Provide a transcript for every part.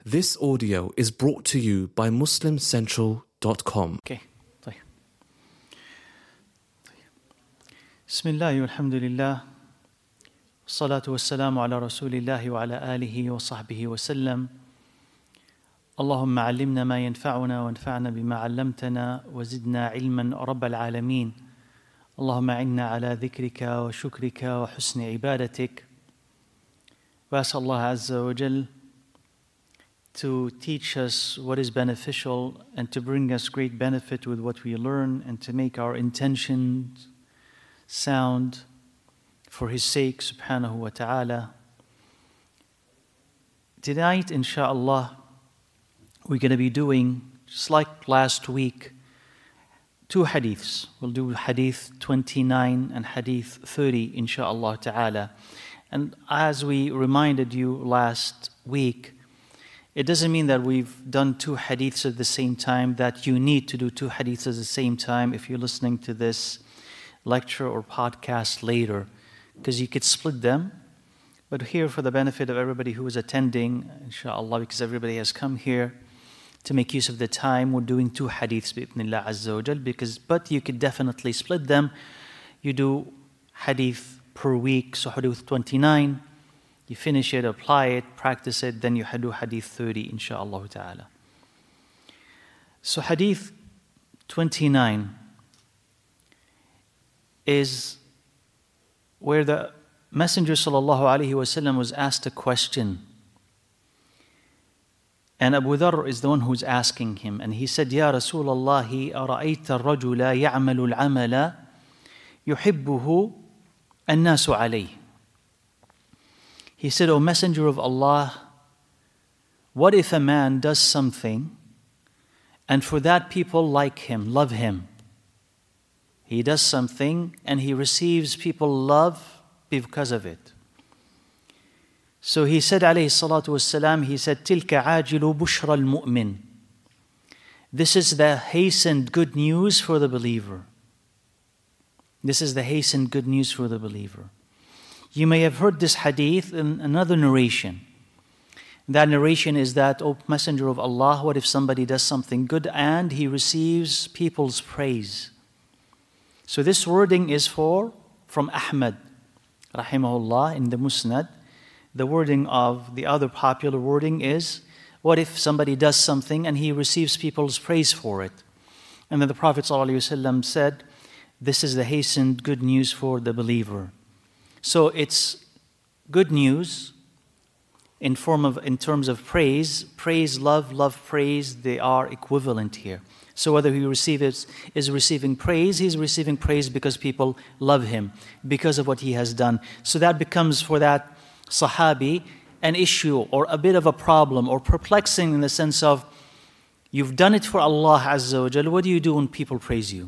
This audio is brought to you by MuslimCentral.com. Okay. طيب. بسم الله والحمد لله والصلاة والسلام على رسول الله وعلى آله وصحبه وسلم. اللهم علمنا ما ينفعنا وانفعنا بما علمتنا وزدنا علما رب العالمين. اللهم أعنا على ذكرك وشكرك وحسن عبادتك. وأسأل الله عز وجل to teach us what is beneficial and to bring us great benefit with what we learn and to make our intentions sound for His sake, subhanahu wa ta'ala. Tonight, inshallah, we're going to be doing, just like last week, two hadiths. We'll do hadith 29 and hadith 30, inshallah ta'ala. And as we reminded you last week, it doesn't mean that we've done two hadiths at the same time, that you need to do two hadiths at the same time if you're listening to this lecture or podcast later, because you could split them. But here, for the benefit of everybody who is attending, inshallah, because everybody has come here to make use of the time, we're doing two hadiths, bi'idhnillah azza wa jal, but you could definitely split them. You do hadith per week, so hadith 29, you finish it, apply it, practice it, then you do hadith 30, insha'Allah ta'ala. So hadith 29 is where the Messenger sallallahu alaihi wasallam was asked a question. And Abu Dharr is the one who's asking him. And he said, Ya Rasulallahi, أرأيت الرجل يعمل العمل يحبه الناس عليه. He said, O Messenger of Allah, what if a man does something and for that people like him, love him? He does something and he receives people love because of it. So he said, alayhi salatu wassalam, he said, تِلْكَ عَاجِلُ بُشْرَ الْمُؤْمِنِ. This is the hastened good news for the believer. This is the hastened good news for the believer. You may have heard this hadith in another narration. That narration is that, O Messenger of Allah, what if somebody does something good and he receives people's praise? So this wording is from Ahmad, rahimahullah, in the Musnad. The wording of the other popular wording is, what if somebody does something and he receives people's praise for it? And then the Prophet ﷺ said, this is the hastened good news for the believer. So it's good news in terms of praise. Praise, love, praise, they are equivalent here. So whether he is receiving praise, he's receiving praise because people love him, because of what he has done. So that becomes for that Sahabi an issue or a bit of a problem or perplexing in the sense of, you've done it for Allah Azza wa Jal, what do you do when people praise you?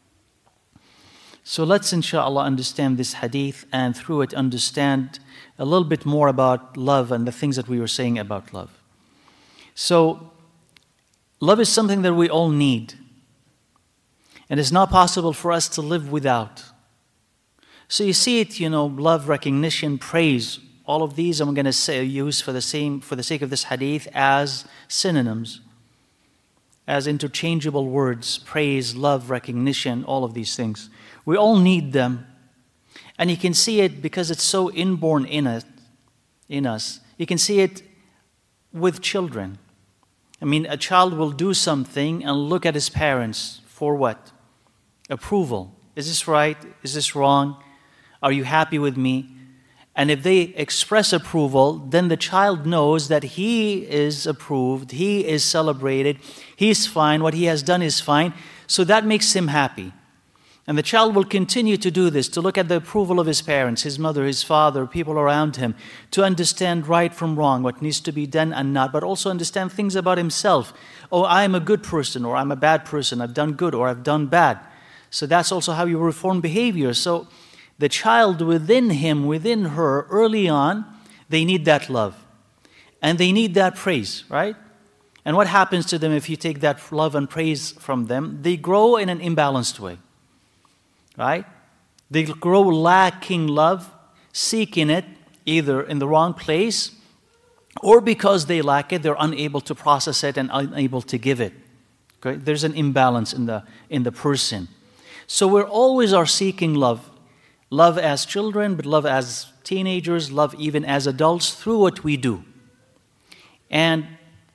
So let's inshallah understand this hadith and through it understand a little bit more about love and the things that we were saying about love. So love is something that we all need. And it's not possible for us to live without. So you see it, love, recognition, praise, all of these I'm going to use for the sake of this hadith as synonyms, as interchangeable words, praise, love, recognition, all of these things. We all need them. And you can see it because it's so inborn in us. You can see it with children. I mean, a child will do something and look at his parents for what? Approval. Is this right? Is this wrong? Are you happy with me? And if they express approval, then the child knows that he is approved, he is celebrated, he's fine, what he has done is fine. So that makes him happy. And the child will continue to do this, to look at the approval of his parents, his mother, his father, people around him, to understand right from wrong, what needs to be done and not, but also understand things about himself. Oh, I'm a good person, or I'm a bad person, I've done good, or I've done bad. So that's also how you reform behavior. So the child within him, within her, early on, they need that love. And they need that praise, right? And what happens to them if you take that love and praise from them? They grow in an imbalanced way. Right? They grow lacking love, seeking it either in the wrong place or because they lack it, they're unable to process it and unable to give it. Okay? There's an imbalance in the person. So we always are seeking love. Love as children, but love as teenagers, love even as adults through what we do. And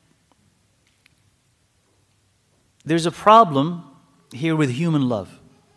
there's a problem here with human love.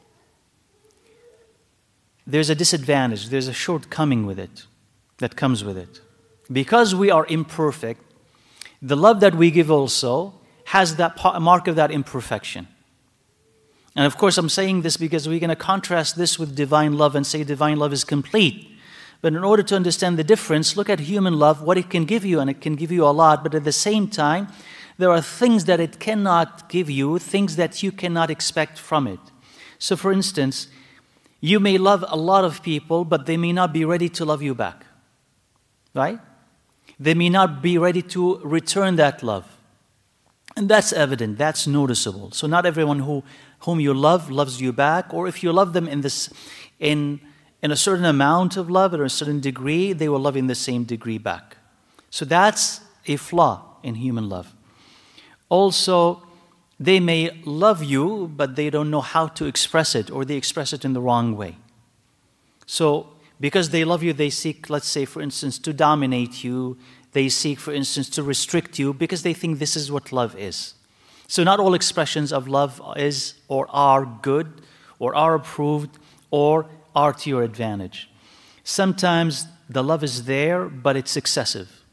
There's a disadvantage, there's a shortcoming with it that comes with it. Because we are imperfect, the love that we give also has that mark of that imperfection. And of course, I'm saying this because we're going to contrast this with divine love and say divine love is complete. But in order to understand the difference, look at human love, what it can give you, and it can give you a lot, but at the same time, there are things that it cannot give you, things that you cannot expect from it. So for instance, you may love a lot of people, but they may not be ready to love you back. Right? They may not be ready to return that love. And that's evident, that's noticeable. So not everyone whom you love loves you back, or if you love them in a certain amount of love or a certain degree, they will love in the same degree back. So that's a flaw in human love. Also, they may love you, but they don't know how to express it, or they express it in the wrong way. So because they love you, they seek, let's say, for instance, to dominate you. They seek, for instance, to restrict you because they think this is what love is. So not all expressions of love is or are good or are approved or are to your advantage. Sometimes the love is there, but it's excessive.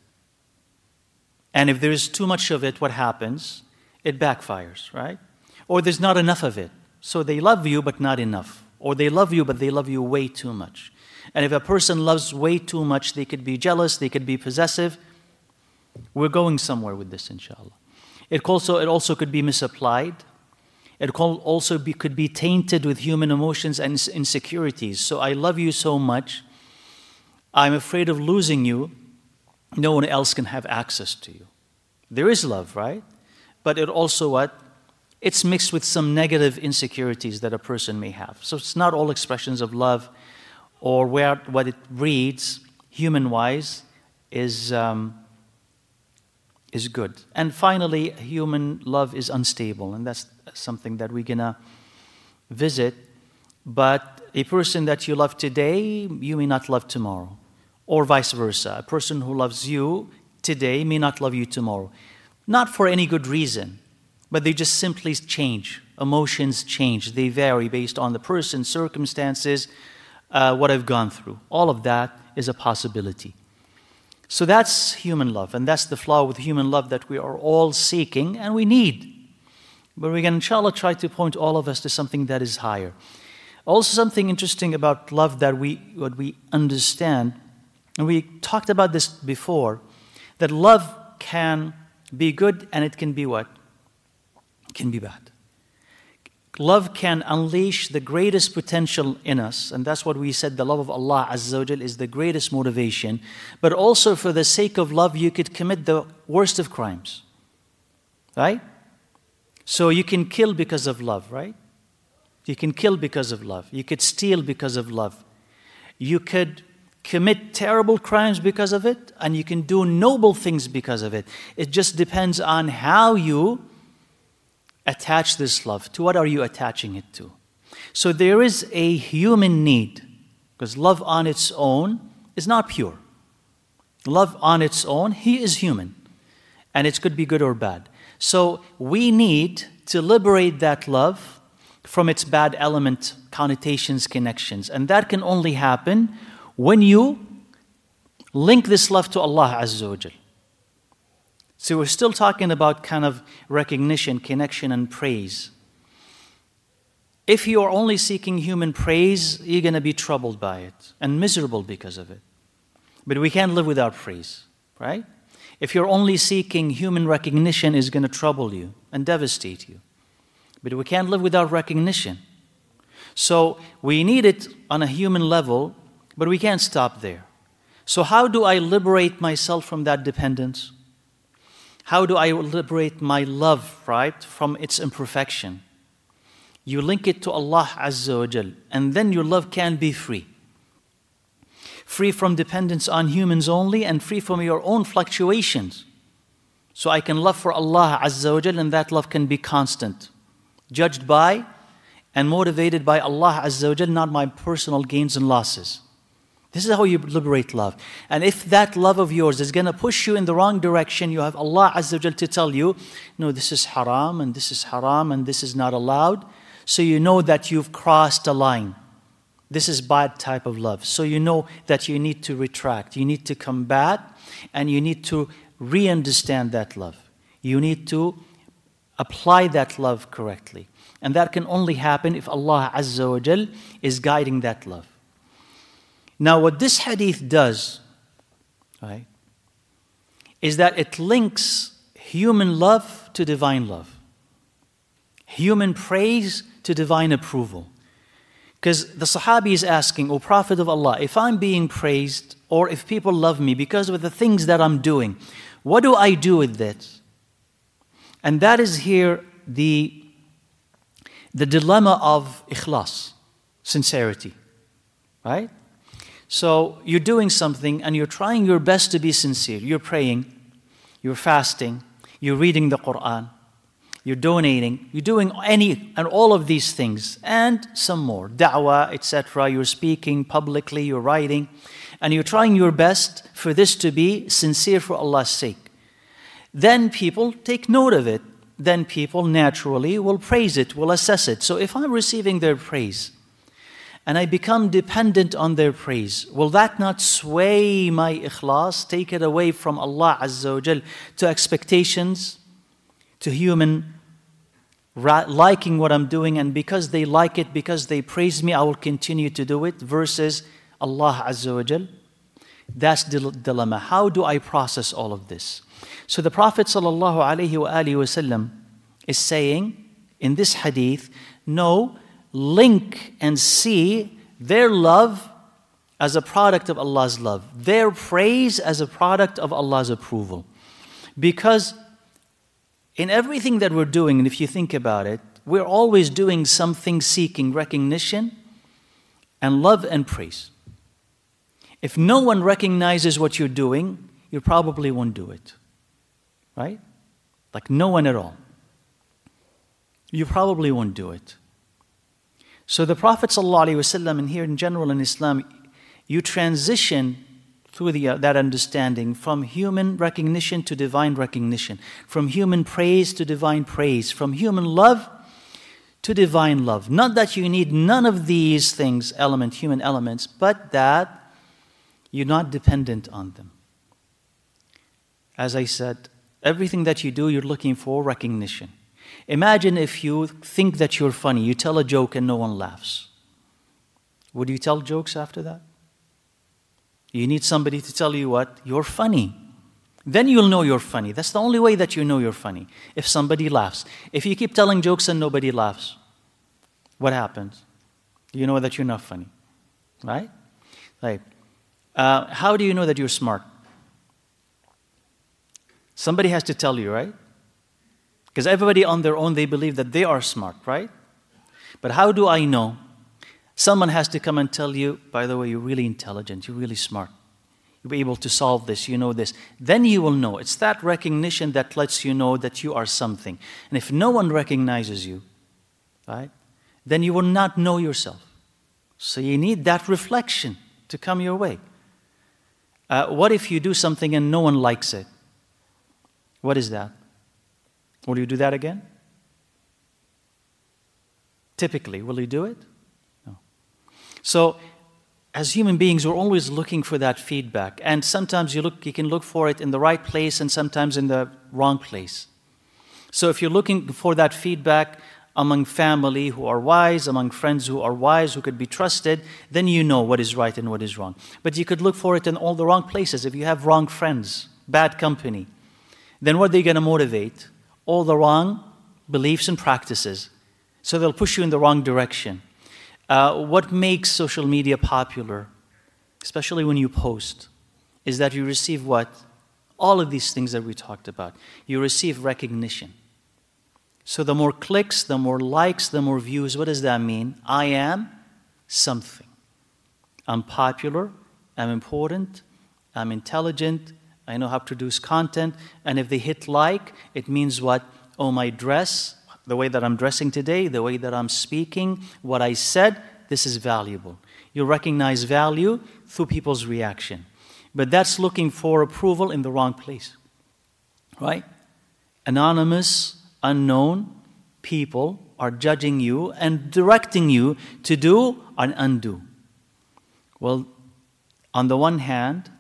And if there is too much of it, what happens? It backfires, right? Or there's not enough of it. So they love you, but not enough. Or they love you, but they love you way too much. And if a person loves way too much, they could be jealous, they could be possessive. We're going somewhere with this, inshallah. It also could be misapplied. It could be tainted with human emotions and insecurities. So I love you so much, I'm afraid of losing you. No one else can have access to you. There is love, right? But it also what? It's mixed with some negative insecurities that a person may have. So it's not all expressions of love, or what it reads, human-wise, is good. And finally, human love is unstable, and that's something that we're going to visit. But a person that you love today, you may not love tomorrow, or vice versa. A person who loves you today may not love you tomorrow. Not for any good reason, but they just simply change. Emotions change. They vary based on the person, circumstances, what I've gone through. All of that is a possibility. So that's human love, and that's the flaw with human love that we are all seeking and we need. But we can, inshallah, try to point all of us to something that is higher. Also, something interesting about love that what we understand, and we talked about this before, that love can be good and it can be what? It can be bad. Love can unleash the greatest potential in us, and that's what we said, the love of Allah Azza wa Jal is the greatest motivation. But also for the sake of love, you could commit the worst of crimes. Right? So you can kill because of love, right? You can kill because of love. You could steal because of love. You could commit terrible crimes because of it, and you can do noble things because of it. It just depends on how you attach this love. To what are you attaching it to? So there is a human need, because love on its own is not pure. Love on its own, he is human, and it could be good or bad. So we need to liberate that love from its bad element, connotations, connections. And that can only happen when you link this love to Allah Azza wa Jal. So we're still talking about kind of recognition, connection, and praise. If you are only seeking human praise, you're going to be troubled by it and miserable because of it. But we can't live without praise, right? If you're only seeking human recognition, it's going to trouble you and devastate you. But we can't live without recognition. So we need it on a human level, but we can't stop there. So how do I liberate myself from that dependence? How do I liberate my love, right, from its imperfection? You link it to Allah Azza wa Jal, and then your love can be free. free from dependence on humans only, and free from your own fluctuations. So I can love for Allah Azza wa Jal, and that love can be constant, judged by and motivated by Allah Azza wa Jal, not my personal gains and losses. This is how you liberate love. And if that love of yours is going to push you in the wrong direction, you have Allah Azza wa Jal to tell you, no, this is haram, and this is haram, and this is not allowed. So you know that you've crossed a line. This is bad type of love. So you know that you need to retract. You need to combat, and you need to re-understand that love. You need to apply that love correctly. And that can only happen if Allah Azza wa Jal is guiding that love. Now what this hadith does, right, is that it links human love to divine love. Human praise to divine approval. Because the Sahabi is asking, O Prophet of Allah, if I'm being praised or if people love me because of the things that I'm doing, what do I do with that? And that is here the dilemma of ikhlas, sincerity, right? So you're doing something and you're trying your best to be sincere. You're praying, you're fasting, you're reading the Quran, you're donating, you're doing any and all of these things and some more, da'wah, etc. You're speaking publicly, you're writing, and you're trying your best for this to be sincere for Allah's sake. Then people take note of it. Then people naturally will praise it, will assess it. So if I'm receiving their praise and I become dependent on their praise, will that not sway my ikhlas, take it away from Allah Azza wa Jal to expectations, to human liking what I'm doing, and because they like it, because they praise me, I will continue to do it, versus Allah Azza wa Jal? That's the dilemma. How do I process all of this? So the Prophet ﷺ is saying in this hadith, no, link and see their love as a product of Allah's love, their praise as a product of Allah's approval. Because in everything that we're doing, and if you think about it, we're always doing something seeking recognition and love and praise. If no one recognizes what you're doing, you probably won't do it. Right? Like no one at all. You probably won't do it. So the Prophet ﷺ, and here in general in Islam, you transition through that understanding from human recognition to divine recognition, from human praise to divine praise, from human love to divine love. Not that you need none of these things, human elements, but that you're not dependent on them. As I said, everything that you do, you're looking for recognition. Imagine if you think that you're funny, you tell a joke and no one laughs. Would you tell jokes after that? You need somebody to tell you what? You're funny. Then you'll know you're funny. That's the only way that you know you're funny. If somebody laughs. If you keep telling jokes and nobody laughs, what happens? You know that you're not funny. Right? Like, how do you know that you're smart? Somebody has to tell you, right? Because everybody on their own, they believe that they are smart, right? But how do I know? Someone has to come and tell you, by the way, you're really intelligent, you're really smart. You'll be able to solve this, you know this. Then you will know. It's that recognition that lets you know that you are something. And if no one recognizes you, right, then you will not know yourself. So you need that reflection to come your way. What if you do something and no one likes it? What is that? Will you do that again? Typically, will you do it? No. So, as human beings, we're always looking for that feedback. And sometimes you can look for it in the right place and sometimes in the wrong place. So if you're looking for that feedback among family who are wise, among friends who are wise, who could be trusted, then you know what is right and what is wrong. But you could look for it in all the wrong places. If you have wrong friends, bad company, then what are they going to motivate? All the wrong beliefs and practices. So they'll push you in the wrong direction. What makes social media popular, especially when you post, is that you receive what? All of these things that we talked about. You receive recognition. So the more clicks, the more likes, the more views, what does that mean? I am something. I'm popular I'm important, I'm intelligent, I know how to produce content, and if they hit like, it means what? Oh, my dress, the way that I'm dressing today, the way that I'm speaking, what I said, this is valuable. You recognize value through people's reaction. But that's looking for approval in the wrong place, right? Anonymous, unknown people are judging you and directing you to do and undo. Well, on the one hand,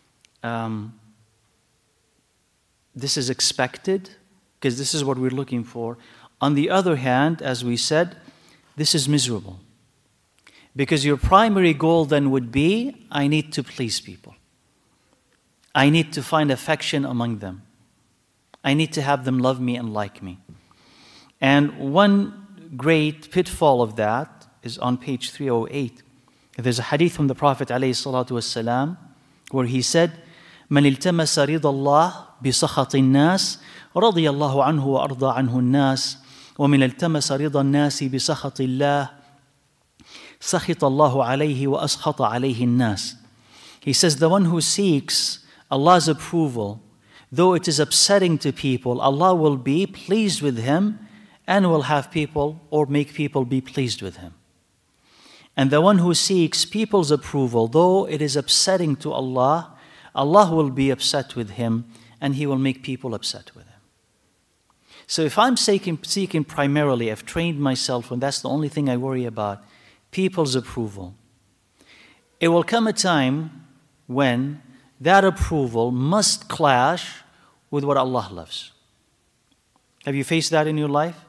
this is expected because this is what we're looking for. On the other hand, as we said, this is miserable. Because your primary goal then would be, I need to please people. I need to find affection among them. I need to have them love me and like me. And one great pitfall of that is on page 308. There's a hadith from the Prophet ﷺ where he said, من التمس رضا الله بسخط الناس رضي الله عنه وأرضى عنه الناس ومن التمس رضا الناس بسخط الله سخط الله عليه وأسخط عليه الناس. He says, the one who seeks Allah's approval, though it is upsetting to people, Allah will be pleased with him and will have people or make people be pleased with him. And the one who seeks people's approval, though it is upsetting to Allah, Allah will be upset with him and he will make people upset with him. So if I'm seeking primarily, I've trained myself and that's the only thing I worry about, people's approval. It will come a time when that approval must clash with what Allah loves. Have you faced that in your life?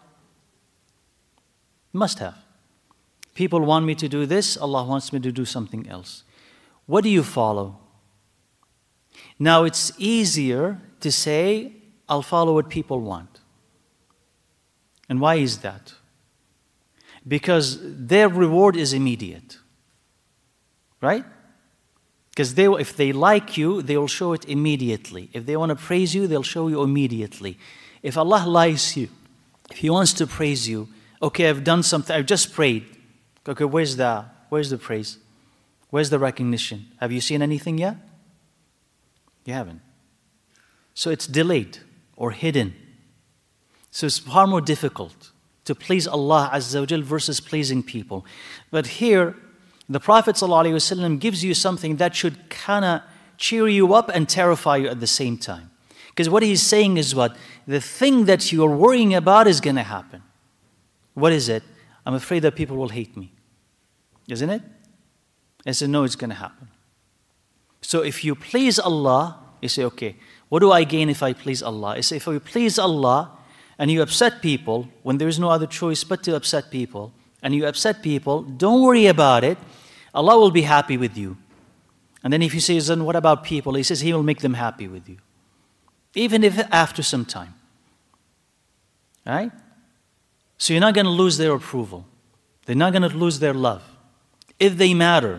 Must have. People want me to do this, Allah wants me to do something else. What do you follow? Now it's easier to say, I'll follow what people want. And why is that? Because their reward is immediate. Right? Because if they like you, they will show it immediately. If they want to praise you, they'll show you immediately. If Allah likes you, if He wants to praise you, okay, I've done something, I've just prayed. Okay, where's the praise? Where's the recognition? Have you seen anything yet? You haven't. So it's delayed or hidden. So it's far more difficult to please Allah Azza wa Jal versus pleasing people. But here, the Prophet ﷺ gives you something that should kind of cheer you up and terrify you at the same time. Because what he's saying is what? The thing that you're worrying about is going to happen. What is it? I'm afraid that people will hate me. Isn't it? I said, no, it's going to happen. So if you please Allah, you say, okay, what do I gain if I please Allah? I say, if you please Allah and you upset people, when there is no other choice but to upset people, and you upset people, don't worry about it. Allah will be happy with you. And then if you say, then what about people? He says He will make them happy with you. Even if after some time. Right? So you're not going to lose their approval. They're not going to lose their love. If they matter,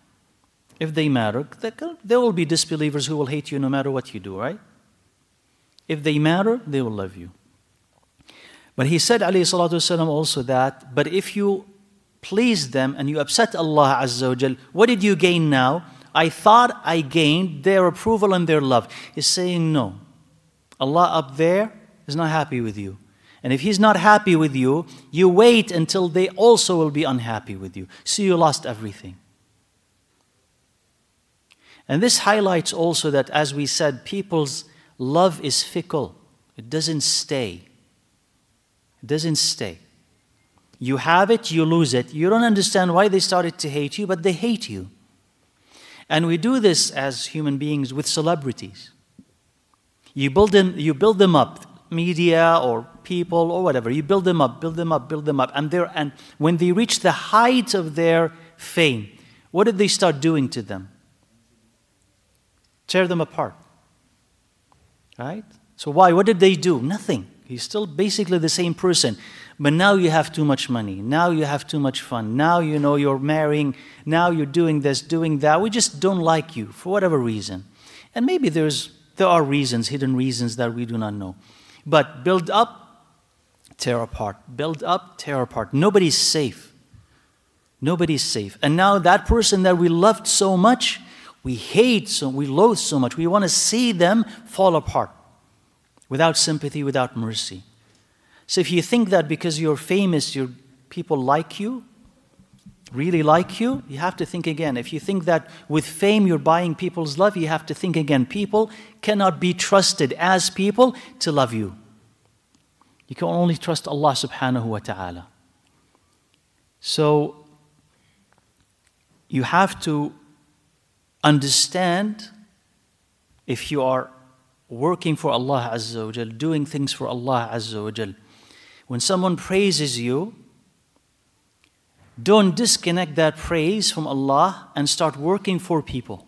there will be disbelievers who will hate you no matter what you do, right? If they matter, they will love you. But he said, alayhi salatu wasalam, also that, but if you please them and you upset Allah Azza wa Jal, what did you gain now? I thought I gained their approval and their love. He's saying no. Allah up there is not happy with you. And if He's not happy with you, you wait until they also will be unhappy with you. So you lost everything. And this highlights also that, as we said, people's love is fickle. It doesn't stay. It doesn't stay. You have it, you lose it. You don't understand why they started to hate you, but they hate you. And we do this as human beings with celebrities. You build them up, media or people or whatever. You build them up. And when they reach the height of their fame, what did they start doing to them? Tear them apart. Right? So why? What did they do? Nothing. He's still basically the same person. But now you have too much money. Now you have too much fun. Now you know you're marrying. Now you're doing this, doing that. We just don't like you for whatever reason. And maybe there are reasons, hidden reasons that we do not know. But build up, tear apart. Build up, tear apart. Nobody's safe. Nobody's safe. And now that person that we loved so much, We hate so, we loathe so much. We want to see them fall apart without sympathy, without mercy. So if you think that because you're famous, people like you, really like you, you have to think again. If you think that with fame you're buying people's love, you have to think again. People cannot be trusted as people to love you. You can only trust Allah subhanahu wa ta'ala. So you have to understand, if you are working for Allah Azza wa Jal, doing things for Allah Azza wa Jal, when someone praises you, don't disconnect that praise from Allah and start working for people.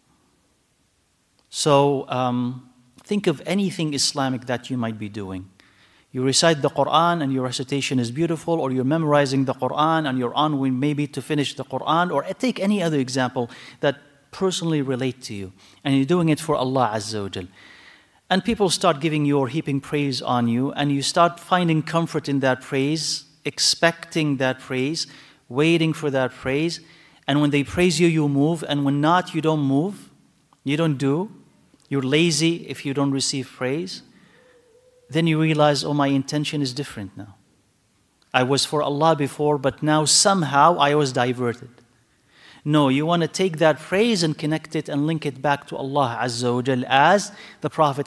So think of anything Islamic that you might be doing. You recite the Quran and your recitation is beautiful, or you're memorizing the Quran and you're on maybe to finish the Quran, or take any other example that personally relate to you, and you're doing it for Allah Azza wa Jal. And people start giving you or heaping praise on you, and you start finding comfort in that praise, expecting that praise, waiting for that praise. And when they praise you, you move, and when not, you don't move, you don't do. You're lazy if you don't receive praise. Then you realize, oh, my intention is different now. I was for Allah before, but now somehow I was diverted. No, you want to take that praise and connect it and link it back to Allah Azza wa Jal, as the Prophet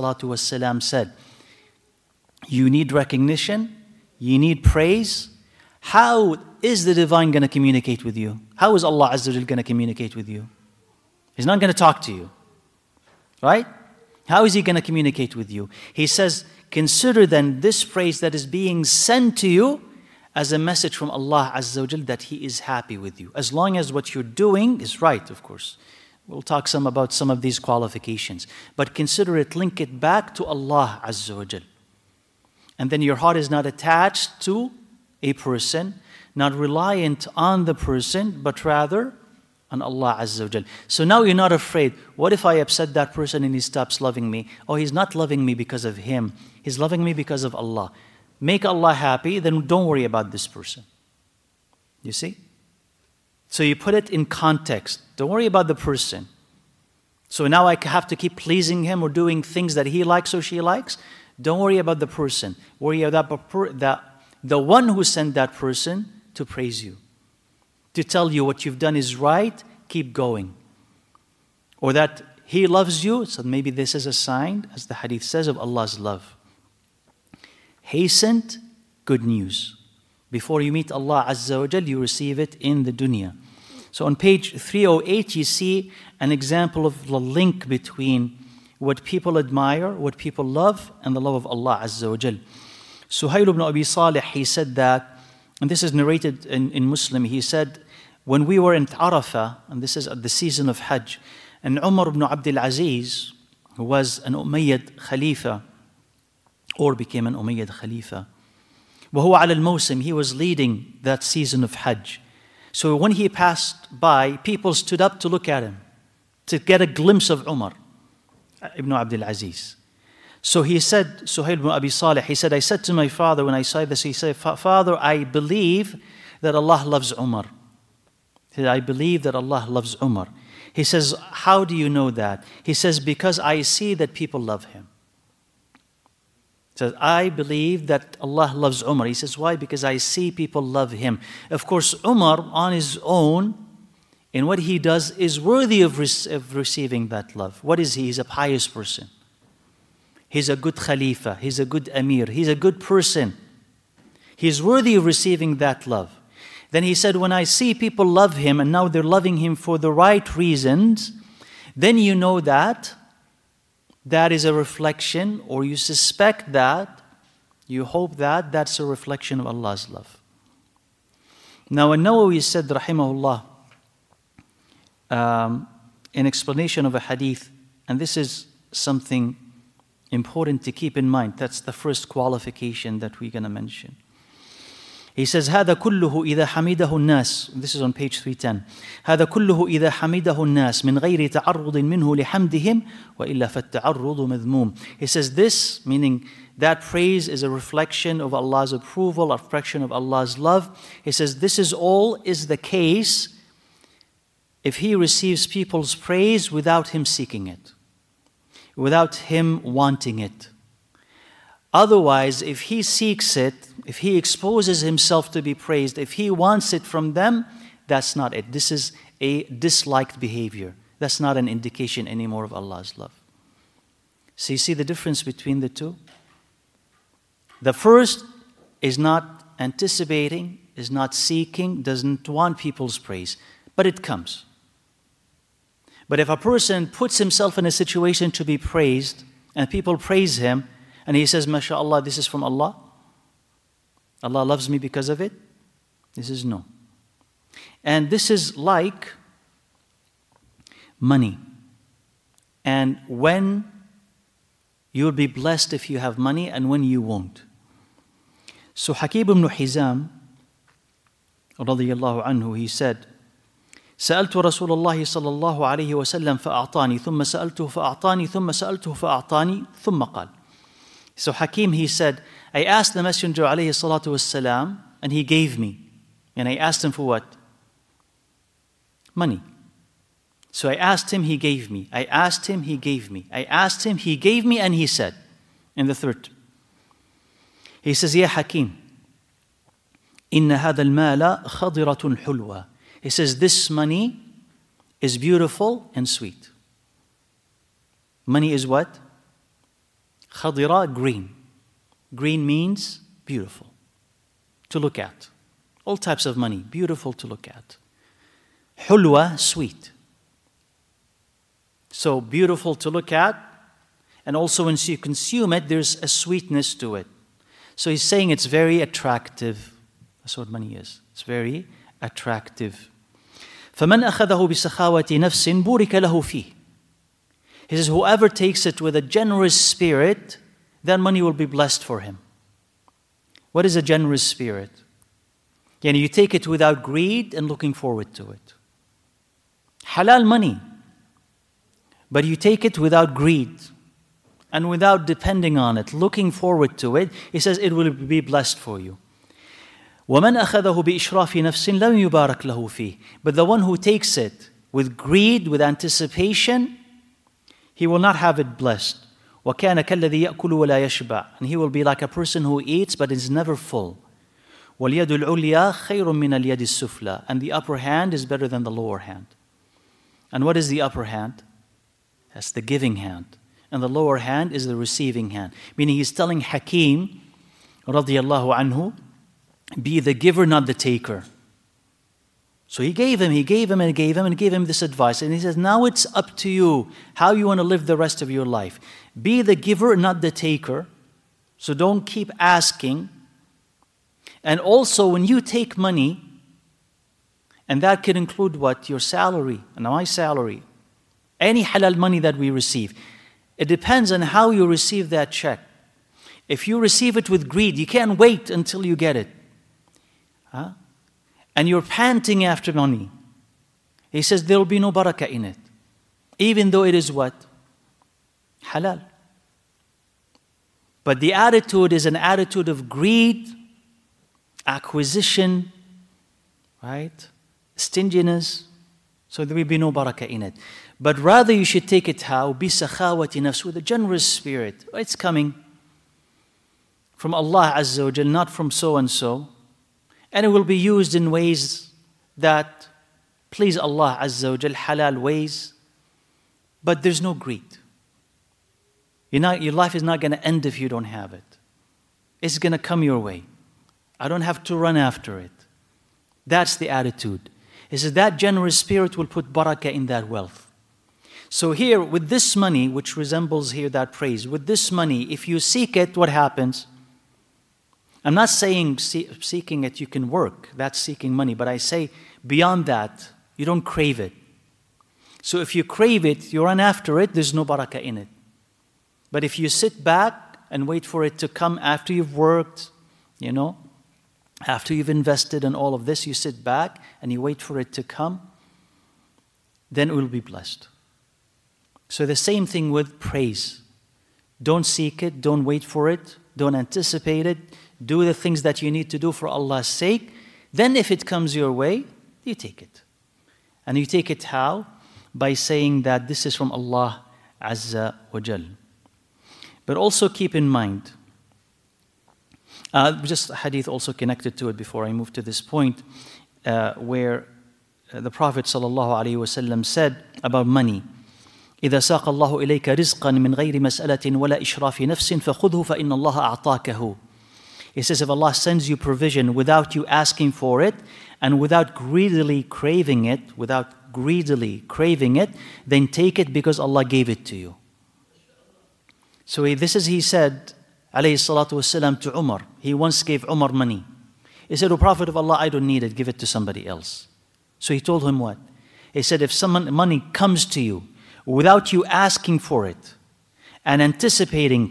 ﷺ said. You need recognition, you need praise. How is the divine going to communicate with you? How is Allah Azza wa Jal going to communicate with you? He's not going to talk to you, right? How is He going to communicate with you? He says, consider then this praise that is being sent to you as a message from Allah Azza wa Jal that He is happy with you. As long as what you're doing is right, of course. We'll talk some about some of these qualifications. But consider it, link it back to Allah Azza wa Jal. And then your heart is not attached to a person, not reliant on the person, but rather on Allah Azza wa Jal. So now you're not afraid. What if I upset that person and he stops loving me? Oh, he's not loving me because of him. He's loving me because of Allah. Make Allah happy, then don't worry about this person. You see? So you put it in context. Don't worry about the person. So now I have to keep pleasing him or doing things that he likes or she likes. Don't worry about the person. Worry about the one who sent that person to praise you, to tell you what you've done is right, keep going. Or that He loves you, so maybe this is a sign, as the hadith says, of Allah's love. Hastened good news. Before you meet Allah Azza wa Jal, you receive it in the dunya. So on page 308, you see an example of the link between what people admire, what people love, and the love of Allah Azza wa Jal. Suhail ibn Abi Salih, he said that, and this is narrated in Muslim, he said, when we were in Arafah, and this is at the season of Hajj, and Umar ibn Abdul Aziz, who was an Umayyad Khalifa, or became an Umayyad Khalifa, وهو على الموسم, he was leading that season of Hajj. So when he passed by, people stood up to look at him, to get a glimpse of Umar ibn Abdul Aziz. So he said, Suhail ibn Abi Salih, he said, I said to my father when I saw this, he said, Father, I believe that Allah loves Umar. He said, I believe that Allah loves Umar. He says, how do you know that? He says, because I see that people love him. He says, I believe that Allah loves Umar. He says, why? Because I see people love him. Of course, Umar on his own, in what he does, is worthy of receiving that love. What is he? He's a pious person. He's a good Khalifa. He's a good Amir. He's a good person. He's worthy of receiving that love. Then he said, when I see people love him, and now they're loving him for the right reasons, then you know that that is a reflection, or you suspect that, you hope that that's a reflection of Allah's love. Now, An-Nawawi said, rahimahullah, in explanation of a hadith, and this is something important to keep in mind. That's the first qualification that we're going to mention. He says, هذا كله إذا حمده الناس. This is on page 310. هذا كله إذا حمده الناس من غير تعرض منه لحمدهم وإلا فالتعرض مذموم. He says this, meaning that praise is a reflection of Allah's approval, a reflection of Allah's love. He says this is all is the case if he receives people's praise without him seeking it, without him wanting it. Otherwise, if he seeks it, if he exposes himself to be praised, if he wants it from them, that's not it. This is a disliked behavior. That's not an indication anymore of Allah's love. So you see the difference between the two? The first is not anticipating, is not seeking, doesn't want people's praise, but it comes. But if a person puts himself in a situation to be praised, and people praise him, and he says, MashaAllah, this is from Allah, Allah loves me because of it, this is no. And this is like money. And when you'll be blessed if you have money, and when you won't. So Hakim ibn Hizam, radiyallahu anhu, he said, سألت رسول الله صلى الله عليه وسلم فأعطاني ثم سألته فأعطاني ثم سألته فأعطاني ثم قال. So Hakim, he said, I asked the Messenger عليه الصلاة والسلام, and he gave me. And I asked him for what? Money. So I asked him, he gave me. I asked him, he gave me. I asked him, he gave me, and he said, in the third, he says, يا حكيم إن هذا المال خضرة حلوة. He says, this money is beautiful and sweet. Money is what? Khadira, green. Green means beautiful, to look at. All types of money, beautiful to look at. Hulwa, sweet. So beautiful to look at, and also when you consume it, there's a sweetness to it. So he's saying it's very attractive. That's what money is. It's very attractive. فَمَنْ أَخَذَهُ بِسَخَاوَةِ نَفْسٍ بُورِكَ لَهُ فِيهِ. He says, whoever takes it with a generous spirit, then money will be blessed for him. What is a generous spirit? You take it without greed and looking forward to it. Halal money. But you take it without greed and without depending on it, looking forward to it. He says it will be blessed for you. وَمَنْ أَخَذَهُ بِإِشْرَافِ نَفْسٍ لَمْ يُبَارَكْ لَهُ فِيهِ. But the one who takes it with greed, with anticipation, he will not have it blessed. وَكَانَ كَالَّذِي يَأْكُلُ وَلَا يَشْبَعْ. And he will be like a person who eats but is never full. وَالْيَدُ الْعُلْيَا خَيْرٌ مِنَ الْيَدِ السُّفْلَى. And the upper hand is better than the lower hand. And what is the upper hand? That's the giving hand. And the lower hand is the receiving hand. Meaning he's telling Hakim, radiyallahu anhu, be the giver, not the taker. So he gave him this advice. And he says, now it's up to you how you want to live the rest of your life. Be the giver, not the taker. So don't keep asking. And also when you take money, and that could include what? Your salary, and my salary. Any halal money that we receive. It depends on how you receive that check. If you receive it with greed, you can't wait until you get it. And you're panting after money. He says there will be no barakah in it. Even though it is what? Halal. But the attitude is an attitude of greed, acquisition, right? Stinginess. So there will be no barakah in it. But rather you should take it how? بِسَخَاوَةِ نَفْسٍ, with a generous spirit. It's coming from Allah Azza wa Jal, not from so and so. And it will be used in ways that please Allah Azza wa Jal, halal ways. But there's no greed. Your life is not going to end if you don't have it. It's going to come your way. I don't have to run after it. That's the attitude. He says that generous spirit will put barakah in that wealth. So here, with this money, which resembles here that praise, with this money, if you seek it, what happens? I'm not saying seeking it, you can work. That's seeking money. But I say beyond that, you don't crave it. So if you crave it, you run after it, there's no barakah in it. But if you sit back and wait for it to come after you've worked, after you've invested in all of this, you sit back and you wait for it to come, then it will be blessed. So the same thing with praise. Don't seek it, don't wait for it, don't anticipate it. Do the things that you need to do for Allah's sake. Then if it comes your way, you take it. And you take it how? By saying that this is from Allah Azza wa Jal. But also keep in mind, just a hadith also connected to it before I move to this point, where the Prophet ﷺ said about money, إذا ساق الله إليك رزقا من غير مسألة ولا إشراف نفس فخذه فإن الله أعطاكه. He says, if Allah sends you provision without you asking for it and without greedily craving it, then take it because Allah gave it to you. So he said, alayhi salatu wasalam, to Umar. He once gave Umar money. He said, O Prophet of Allah, I don't need it, give it to somebody else. So he told him what? He said, if money comes to you without you asking for it and anticipating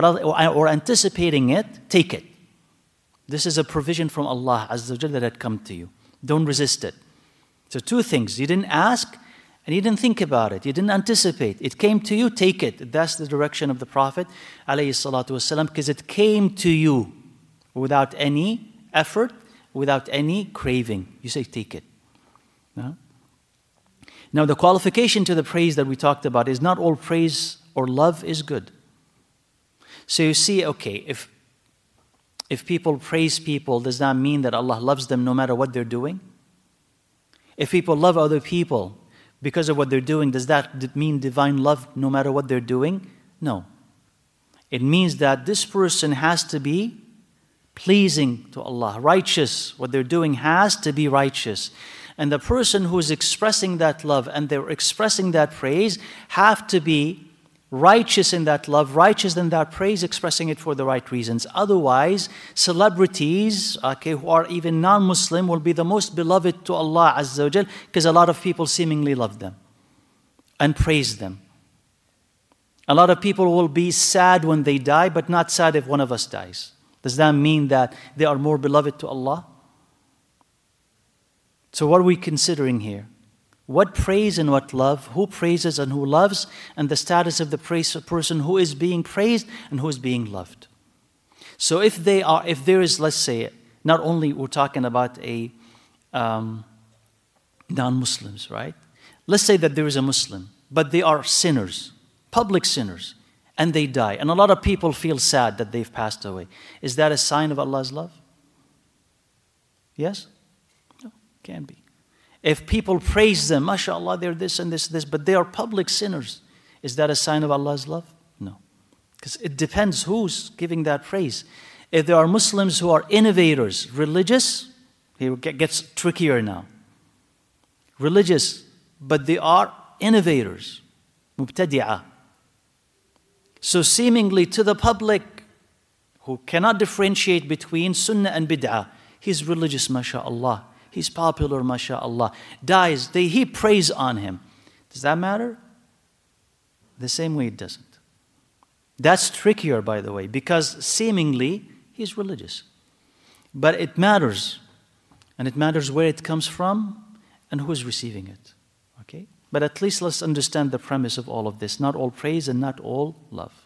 it, take it. This is a provision from Allah Azza wa Jalla that had come to you. Don't resist it. So two things. You didn't ask and you didn't think about it. You didn't anticipate. It came to you, take it. That's the direction of the Prophet ﷺ, because it came to you without any effort, without any craving. You say, take it. No? Now, the qualification to the praise that we talked about is not all praise or love is good. So you see, okay, if people praise people, does that mean that Allah loves them no matter what they're doing? If people love other people because of what they're doing, does that mean divine love no matter what they're doing? No. It means that this person has to be pleasing to Allah, righteous. What they're doing has to be righteous. And the person who is expressing that love and they're expressing that praise have to be righteous in that love, righteous in that praise, expressing it for the right reasons. Otherwise, celebrities, who are even non-Muslim, will be the most beloved to Allah Azza wa Jal because a lot of people seemingly love them and praise them. A lot of people will be sad when they die, but not sad if one of us dies. Does that mean that they are more beloved to Allah? So what are we considering here? What praise and what love? Who praises and who loves? And the status of the person who is being praised and who is being loved. So if there is, let's say, not only we're talking about non-Muslims, right? Let's say that there is a Muslim, but they are sinners, public sinners, and they die. And a lot of people feel sad that they've passed away. Is that a sign of Allah's love? Yes? No, can be. If people praise them, mashallah, they're this and this, but they are public sinners, is that a sign of Allah's love? No. Because it depends who's giving that praise. If there are Muslims who are innovators, religious, it gets trickier now. Religious, but they are innovators, mubtadi'ah. So seemingly to the public who cannot differentiate between sunnah and bid'ah, he's religious, mashallah. He's popular, mashallah. Dies, they heap praise on him. Does that matter? The same way it doesn't. That's trickier, by the way, because seemingly he's religious. But it matters. And it matters where it comes from and who is receiving it. Okay? But at least let's understand the premise of all of this. Not all praise and not all love.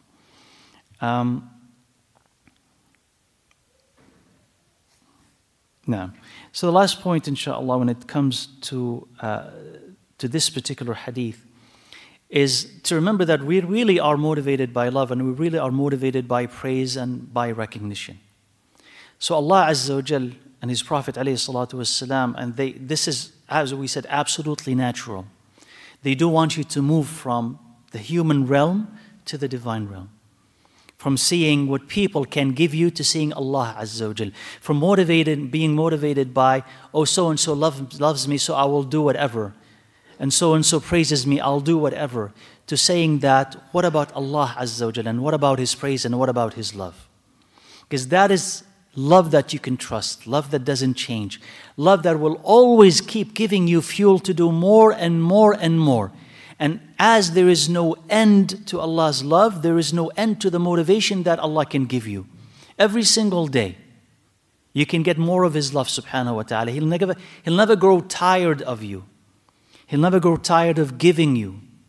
Now, so the last point, inshallah, when it comes to this particular hadith, is to remember that we really are motivated by love and we really are motivated by praise and by recognition. So Allah Azza wa Jal and His Prophet alayhi salatu wasalam, and this is, as we said, absolutely natural. They do want you to move from the human realm to the divine realm. From seeing what people can give you to seeing Allah Azza wa Jal. From being motivated by, oh, so-and-so loves me, so I will do whatever. And so praises me, I'll do whatever. To saying that, what about Allah Azza wa Jal? And what about His praise? And what about His love? Because that is love that you can trust. Love that doesn't change. Love that will always keep giving you fuel to do more and more and more. And as there is no end to Allah's love, there is no end to the motivation that Allah can give you. Every single day, you can get more of His love, subhanahu wa ta'ala. He'll never grow tired of you. He'll never grow tired of giving you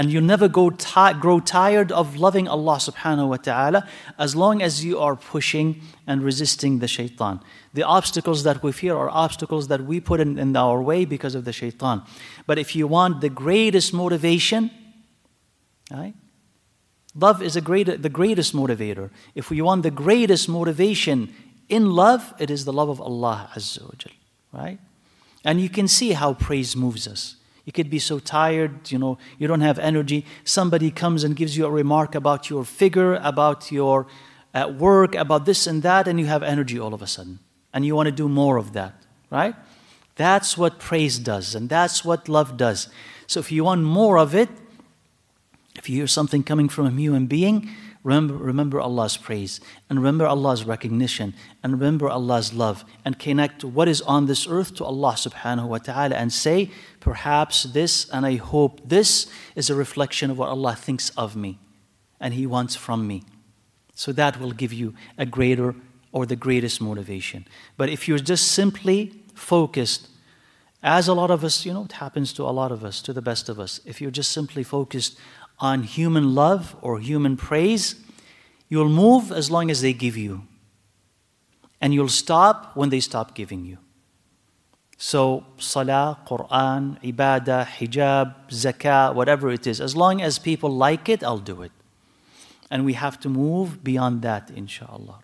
And you'll never grow tired of loving Allah subhanahu wa ta'ala as long as you are pushing and resisting the shaitan. The obstacles that we fear are obstacles that we put in our way because of the shaitan. But if you want the greatest motivation, right? Love is the greatest motivator. If we want the greatest motivation in love, it is the love of Allah Azza wa Jal, right? And you can see how praise moves us. You could be so tired, you don't have energy. Somebody comes and gives you a remark about your figure, about your work, about this and that, and you have energy all of a sudden. And you want to do more of that, right? That's what praise does, and that's what love does. So if you want more of it, if you hear something coming from a human being, remember Allah's praise, and remember Allah's recognition, and remember Allah's love, and connect what is on this earth to Allah subhanahu wa ta'ala, and say, perhaps this, and I hope this is a reflection of what Allah thinks of me, and He wants from me. So that will give you a greater or the greatest motivation. But if you're just simply focused, as a lot of us, it happens to a lot of us, to the best of us, if you're just simply focused on human love or human praise, you'll move as long as they give you. And you'll stop when they stop giving you. So, salah, Quran, ibadah, hijab, zakah, whatever it is, as long as people like it, I'll do it. And we have to move beyond that, inshaAllah.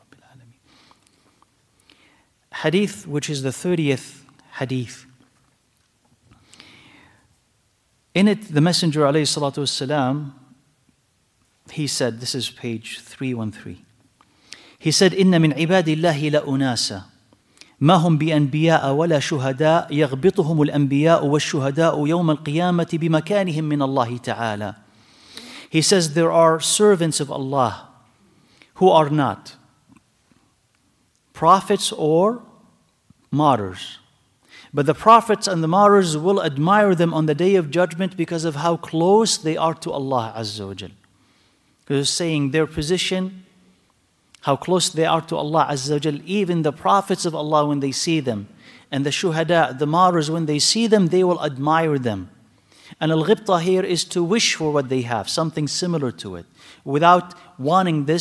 Hadith, which is the 30th hadith. In it, the Messenger ﷺ, he said, this is page 313. He said, إِنَّ مِنْ عِبَادِ اللَّهِ لَأُنَاسًا ما هم بأنبياء ولا شهداء يغبطهم الأنبياء والشهداء يوم القيامة بمكانهم من الله تعالى. He says there are servants of Allah who are not prophets or martyrs. But the prophets and the martyrs will admire them on the day of judgment because of how close they are to Allah Azza wa Jal. Because saying their position, how close they are to Allah Azza wa Jal, even the prophets of Allah when they see them, and the shuhada, the martyrs, when they see them, they will admire them. And al-ghibta here is to wish for what they have, something similar to it, without wanting them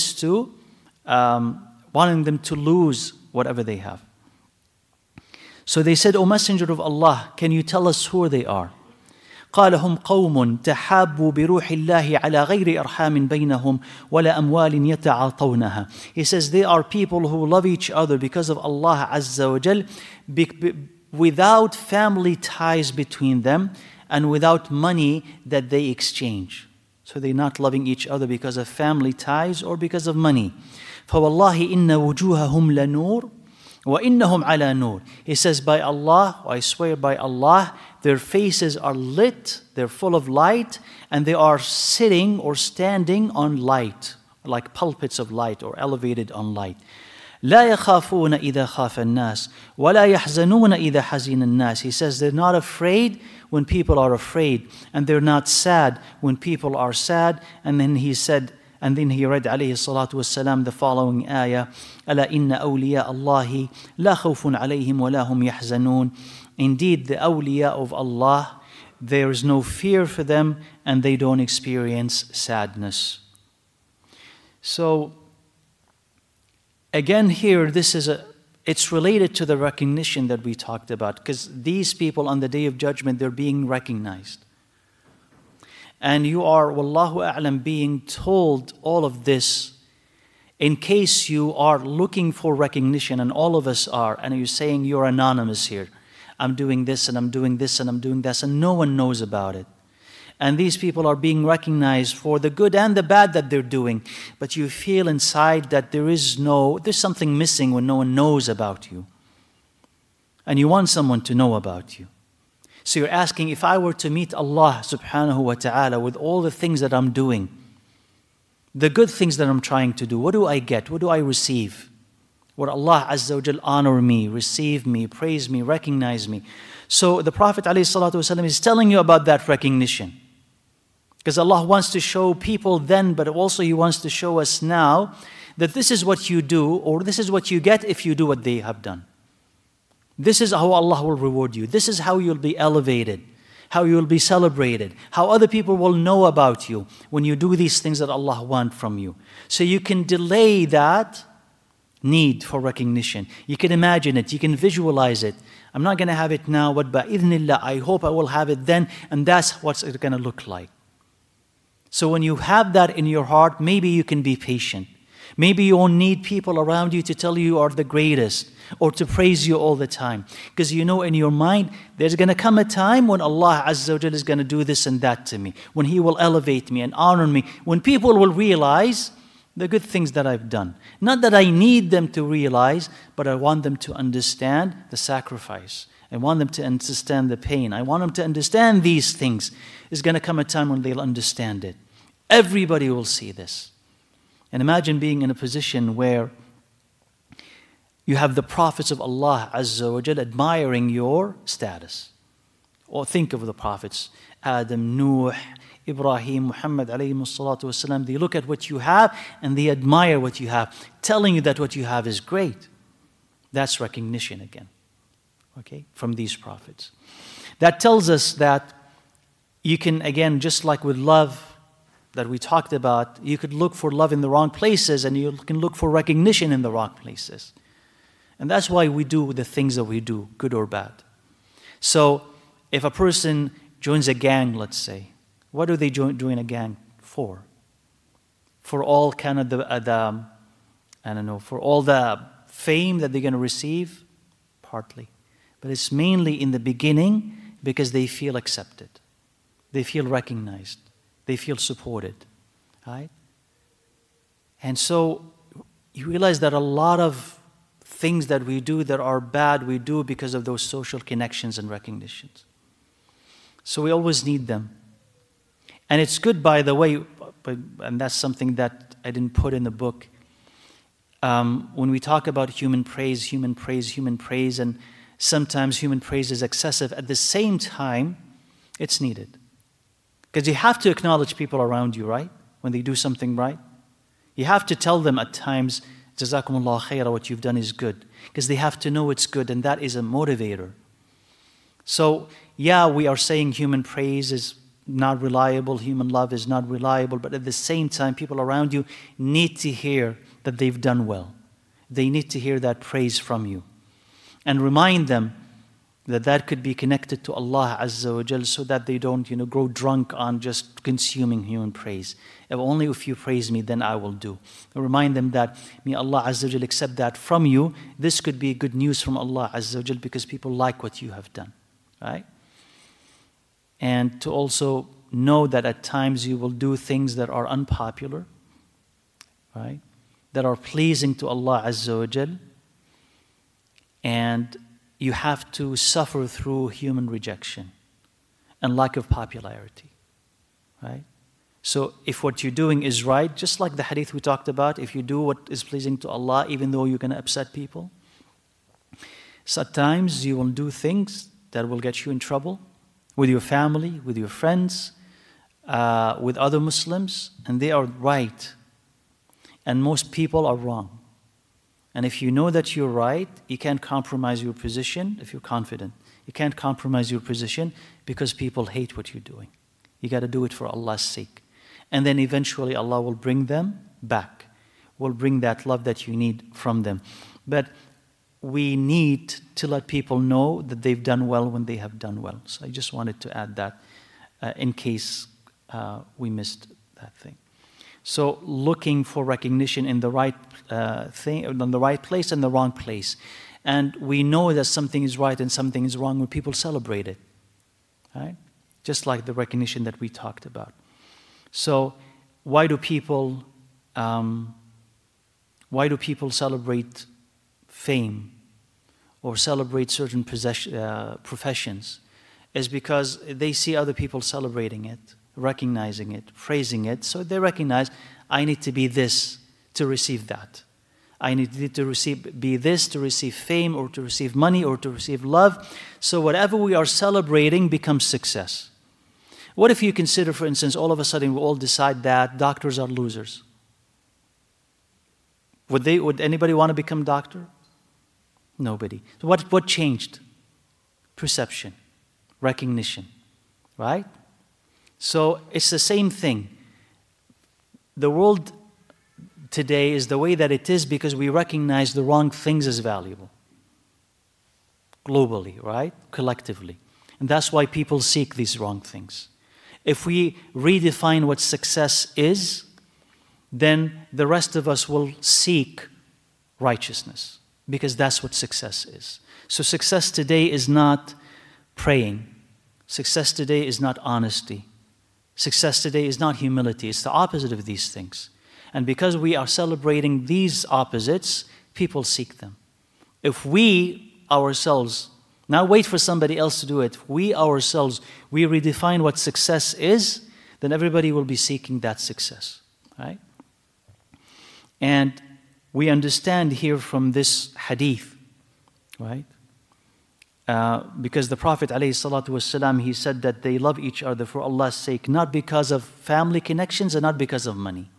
to lose whatever they have. So they said, O Messenger of Allah, can you tell us who they are? قال هم قوم تحابوا بروح الله على غير أرحام بينهم ولا أموال يتعاطونها. He says they are people who love each other because of Allah Azza wa Jal, without family ties between them and without money that they exchange. So they're not loving each other because of family ties or because of money. فوالله إن وجوههم لنور وَإِنَّهُمْ عَلَى نُورٍ. He says, by Allah, I swear by Allah, their faces are lit, they're full of light, and they are sitting or standing on light, like pulpits of light or elevated on light. لا يخافون إذا خاف الناس ولا يحزنون إذا حزن الناس. He says they're not afraid when people are afraid, and they're not sad when people are sad. And then he read عليه الصلاة والسلام the following ayah, ألا إن أولياء الله لا خوف عليهم ولا هم يحزنون. Indeed, the awliya of Allah, there is no fear for them and they don't experience sadness. So, again here, it's related to the recognition that we talked about, because these people on the Day of Judgment, they're being recognized. And you are, wallahu a'lam, being told all of this in case you are looking for recognition, and all of us are, and you're saying you're anonymous here. I'm doing this and I'm doing this and I'm doing this, and no one knows about it. And these people are being recognized for the good and the bad that they're doing. But you feel inside that there's something missing when no one knows about you. And you want someone to know about you. So you're asking, if I were to meet Allah subhanahu wa ta'ala with all the things that I'm doing, the good things that I'm trying to do, what do I get? What do I receive? Would Allah Azza wa Jal honor me, receive me, praise me, recognize me? So the Prophet ﷺ is telling you about that recognition. Because Allah wants to show people then, but also He wants to show us now, that this is what you do, or this is what you get if you do what they have done. This is how Allah will reward you. This is how you'll be elevated. how you will be celebrated, how other people will know about you when you do these things that Allah wants from you. So you can delay that need for recognition. You can imagine it, you can visualize it. I'm not going to have it now, but bi-idhnillah, I hope I will have it then, and that's what it's going to look like. So when you have that in your heart, maybe you can be patient. Maybe you won't need people around you to tell you are the greatest or to praise you all the time. Because you know in your mind, there's going to come a time when Allah Azza wa Jalla is going to do this and that to me. When He will elevate me and honor me. When people will realize the good things that I've done. Not that I need them to realize, but I want them to understand the sacrifice. I want them to understand the pain. I want them to understand these things. There's going to come a time when they'll understand it. Everybody will see this. And imagine being in a position where you have the prophets of Allah Azza wa Jal admiring your status. Or think of the prophets, Adam, Nuh, Ibrahim, Muhammad alayhi salatu wasalam. They look at what you have and they admire what you have, telling you that what you have is great. That's recognition again, okay, from these prophets. That tells us that you can, again, just like with love, that we talked about, you could look for love in the wrong places and you can look for recognition in the wrong places. And that's why we do the things that we do, good or bad. So if a person joins a gang, let's say, what do they join a gang for? For all kind of for all the fame that they're going to receive? Partly. But it's mainly in the beginning because they feel accepted. They feel recognized. They feel supported, right? And so you realize that a lot of things that we do that are bad, we do because of those social connections and recognitions. So we always need them. And it's good, by the way, and that's something that I didn't put in the book. When we talk about human praise, and sometimes human praise is excessive, at the same time, it's needed. Because you have to acknowledge people around you, right? When they do something right. You have to tell them at times, Jazakumullah khaira, what you've done is good. Because they have to know it's good, and that is a motivator. So, yeah, we are saying human praise is not reliable, human love is not reliable, but at the same time, people around you need to hear that they've done well. They need to hear that praise from you. And remind them that that could be connected to Allah Azza wa Jal, so that they don't, grow drunk on just consuming human praise. Only if you praise me, then I will do. And remind them that, may Allah Azza wa Jal accept that from you. This could be good news from Allah Azza wa Jal because people like what you have done, right? And to also know that at times you will do things that are unpopular, right? That are pleasing to Allah Azza wa Jal. And you have to suffer through human rejection and lack of popularity, right? So if what you're doing is right, just like the hadith we talked about, if you do what is pleasing to Allah, even though you're going to upset people, so at times you will do things that will get you in trouble with your family, with your friends, with other Muslims, and they are right. And most people are wrong. And if you know that you're right, you can't compromise your position if you're confident. You can't compromise your position because people hate what you're doing. You got to do it for Allah's sake. And then eventually Allah will bring them back. Will bring that love that you need from them. But we need to let people know that they've done well when they have done well. So I just wanted to add that in case we missed that thing. So looking for recognition in the right thing, in the right place and the wrong place. And we know that something is right and something is wrong when people celebrate it. Right? Just like the recognition that we talked about. So why do people celebrate fame or celebrate certain professions? Is because they see other people celebrating it, recognizing it, praising it. So they recognize, I need to be this to receive that. I need to be this to receive fame or to receive money or to receive love. So whatever we are celebrating becomes success. What if you consider, for instance, all of a sudden we all decide that doctors are losers? Would anybody want to become doctor? Nobody. So what changed? Perception, recognition. right? So it's the same thing. The world today is the way that it is because we recognize the wrong things as valuable. Globally, right? Collectively. And that's why people seek these wrong things. If we redefine what success is, then the rest of us will seek righteousness, because that's what success is. So success today is not praying. Success today is not honesty. Success today is not humility. It's the opposite of these things. And because we are celebrating these opposites, people seek them. If we ourselves, not wait for somebody else to do it, if we ourselves, we redefine what success is, then everybody will be seeking that success, right? And we understand here from this hadith, right? Because the Prophet ﷺ, he said that they love each other for Allah's sake, not because of family connections and not because of money.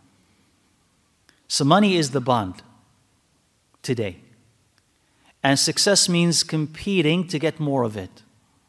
So money is the bond today. And success means competing to get more of it.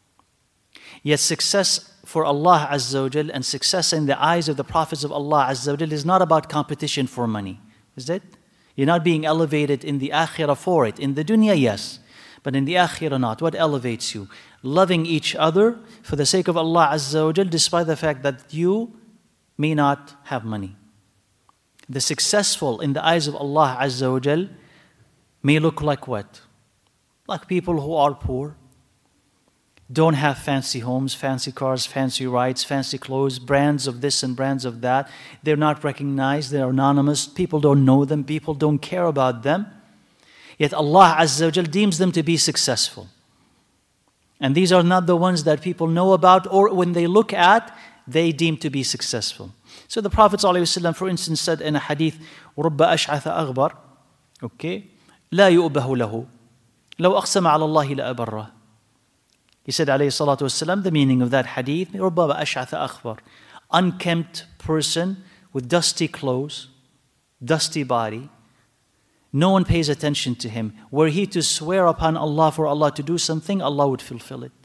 Yet success for Allah Azza wa Jal and success in the eyes of the prophets of Allah Azza wa Jal is not about competition for money. Is it? You're not being elevated in the akhirah for it. In the dunya, yes. But in the akhirah, not. What elevates you? Loving each other for the sake of Allah Azza wa Jal, despite the fact that you may not have money. The successful in the eyes of Allah Azza wa Jal may look like what? Like people who are poor, don't have fancy homes, fancy cars, fancy rides, fancy clothes, brands of this and brands of that. They're not recognized, they're anonymous, people don't know them, people don't care about them. Yet Allah Azza wa Jal deems them to be successful. And these are not the ones that people know about, or when they look at, they deem to be successful. So the Prophet ﷺ, for instance, said in a hadith, رُبَّ أَشْعَثَ أَغْبَرَ, okay, لَا يُؤْبَهُ لَهُ لَوْ أَقْسَمَ عَلَى اللَّهِ لَأَبَرَّهُ. He said, alayhi salatu wasalam, the meaning of that hadith, رُبَّ أَشْعَثَ أَغْبَرَ, unkempt person with dusty clothes, dusty body. No one pays attention to him. Were he to swear upon Allah for Allah to do something, Allah would fulfill it.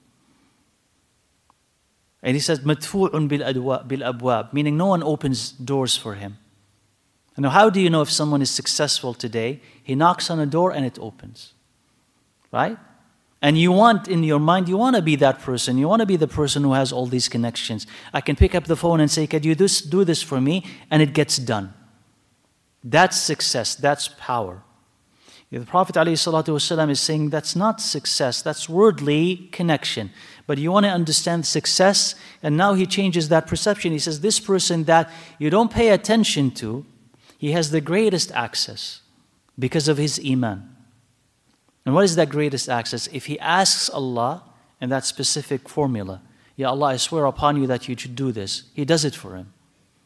And he says, مَدْفُوعٌ بِالْأَبْوَابِ, meaning no one opens doors for him. Now, how do you know if someone is successful today? He knocks on a door and it opens. Right? And you want, in your mind, you want to be that person. You want to be the person who has all these connections. I can pick up the phone and say, can you do this for me? And it gets done. That's success. That's power. The Prophet ﷺ is saying that's not success. That's worldly connection. But you want to understand success. And now he changes that perception. He says, this person that you don't pay attention to, he has the greatest access because of his iman. And what is that greatest access? If he asks Allah in that specific formula, Ya Allah, I swear upon you that you should do this, he does it for him.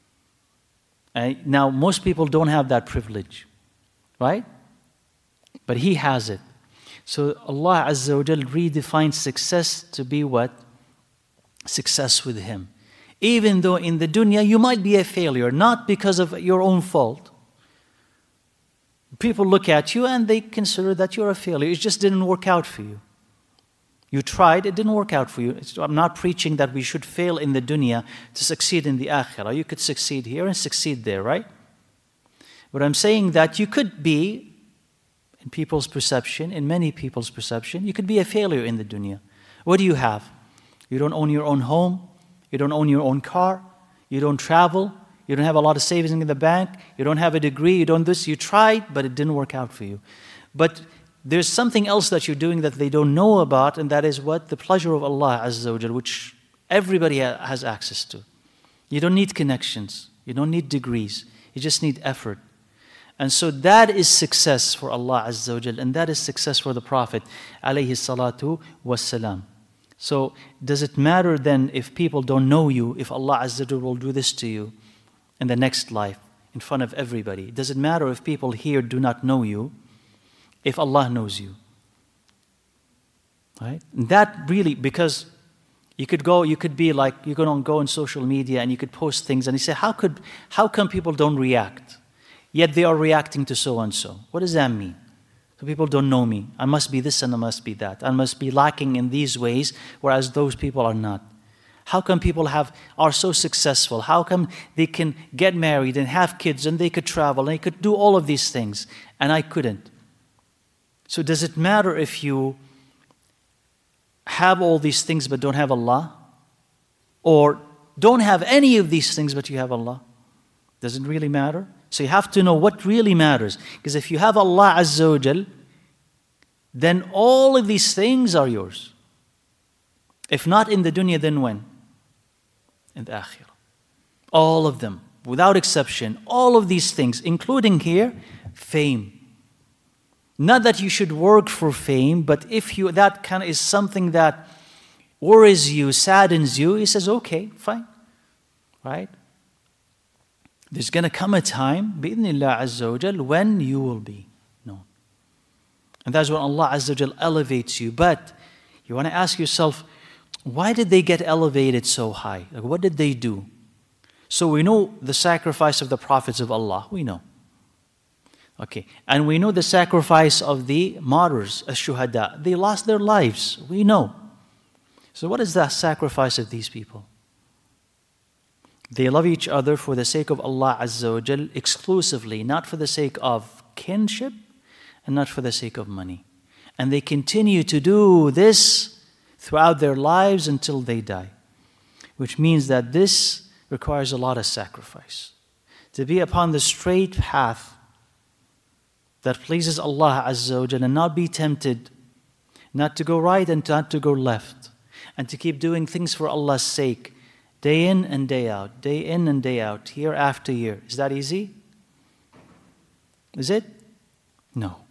Now, most people don't have that privilege, right? But he has it. So Allah Azza wa Jal redefines success to be what? Success with him. Even though in the dunya you might be a failure, not because of your own fault. People look at you and they consider that you're a failure. It just didn't work out for you. You tried, it didn't work out for you. I'm not preaching that we should fail in the dunya to succeed in the akhirah. You could succeed here and succeed there, right? But I'm saying that you could be, in people's perception, in many people's perception, you could be a failure in the dunya. What do you have? You don't own your own home. You don't own your own car. You don't travel. You don't have a lot of savings in the bank. You don't have a degree. You don't this. You tried, but it didn't work out for you. But there's something else that you're doing that they don't know about, and that is what? The pleasure of Allah Azza wa Jal, which everybody has access to. You don't need connections. You don't need degrees. You just need effort. And so that is success for Allah Azza wa Jal, and that is success for the Prophet alayhi salatu wassalam. So does it matter then if people don't know you, if Allah Azza wa Jal will do this to you in the next life, in front of everybody? Does it matter if people here do not know you, if Allah knows you? Right? And that really, because you could be like, you're going to go on social media and you could post things and you say, how come people don't react? Yet they are reacting to so-and-so. What does that mean? So people don't know me. I must be this and I must be that. I must be lacking in these ways, whereas those people are not. How come people are so successful? How come they can get married and have kids and they could travel and they could do all of these things and I couldn't? So does it matter if you have all these things but don't have Allah? Or don't have any of these things but you have Allah? Does it really matter? So you have to know what really matters. Because if you have Allah Azza wa Jal, then all of these things are yours. If not in the dunya, then when? In the akhirah. All of them, without exception, all of these things, including here, fame. Not that you should work for fame, but if that kind of is something that worries you, saddens you, he says, okay, fine. Right? There's going to come a time, bi'idhnillah Azza wa Jal, when you will be known. And that's when Allah Azza wa Jal elevates you. But you want to ask yourself, why did they get elevated so high? Like, what did they do? So we know the sacrifice of the prophets of Allah. We know. Okay. And we know the sacrifice of the martyrs, ash-shuhada. They lost their lives. We know. So what is the sacrifice of these people? They love each other for the sake of Allah Azza wa Jal exclusively, not for the sake of kinship and not for the sake of money. And they continue to do this throughout their lives until they die. Which means that this requires a lot of sacrifice. To be upon the straight path that pleases Allah Azza wa Jal and not be tempted, not to go right and not to go left, and to keep doing things for Allah's sake, day in and day out, day in and day out, year after year. Is that easy? Is it? No.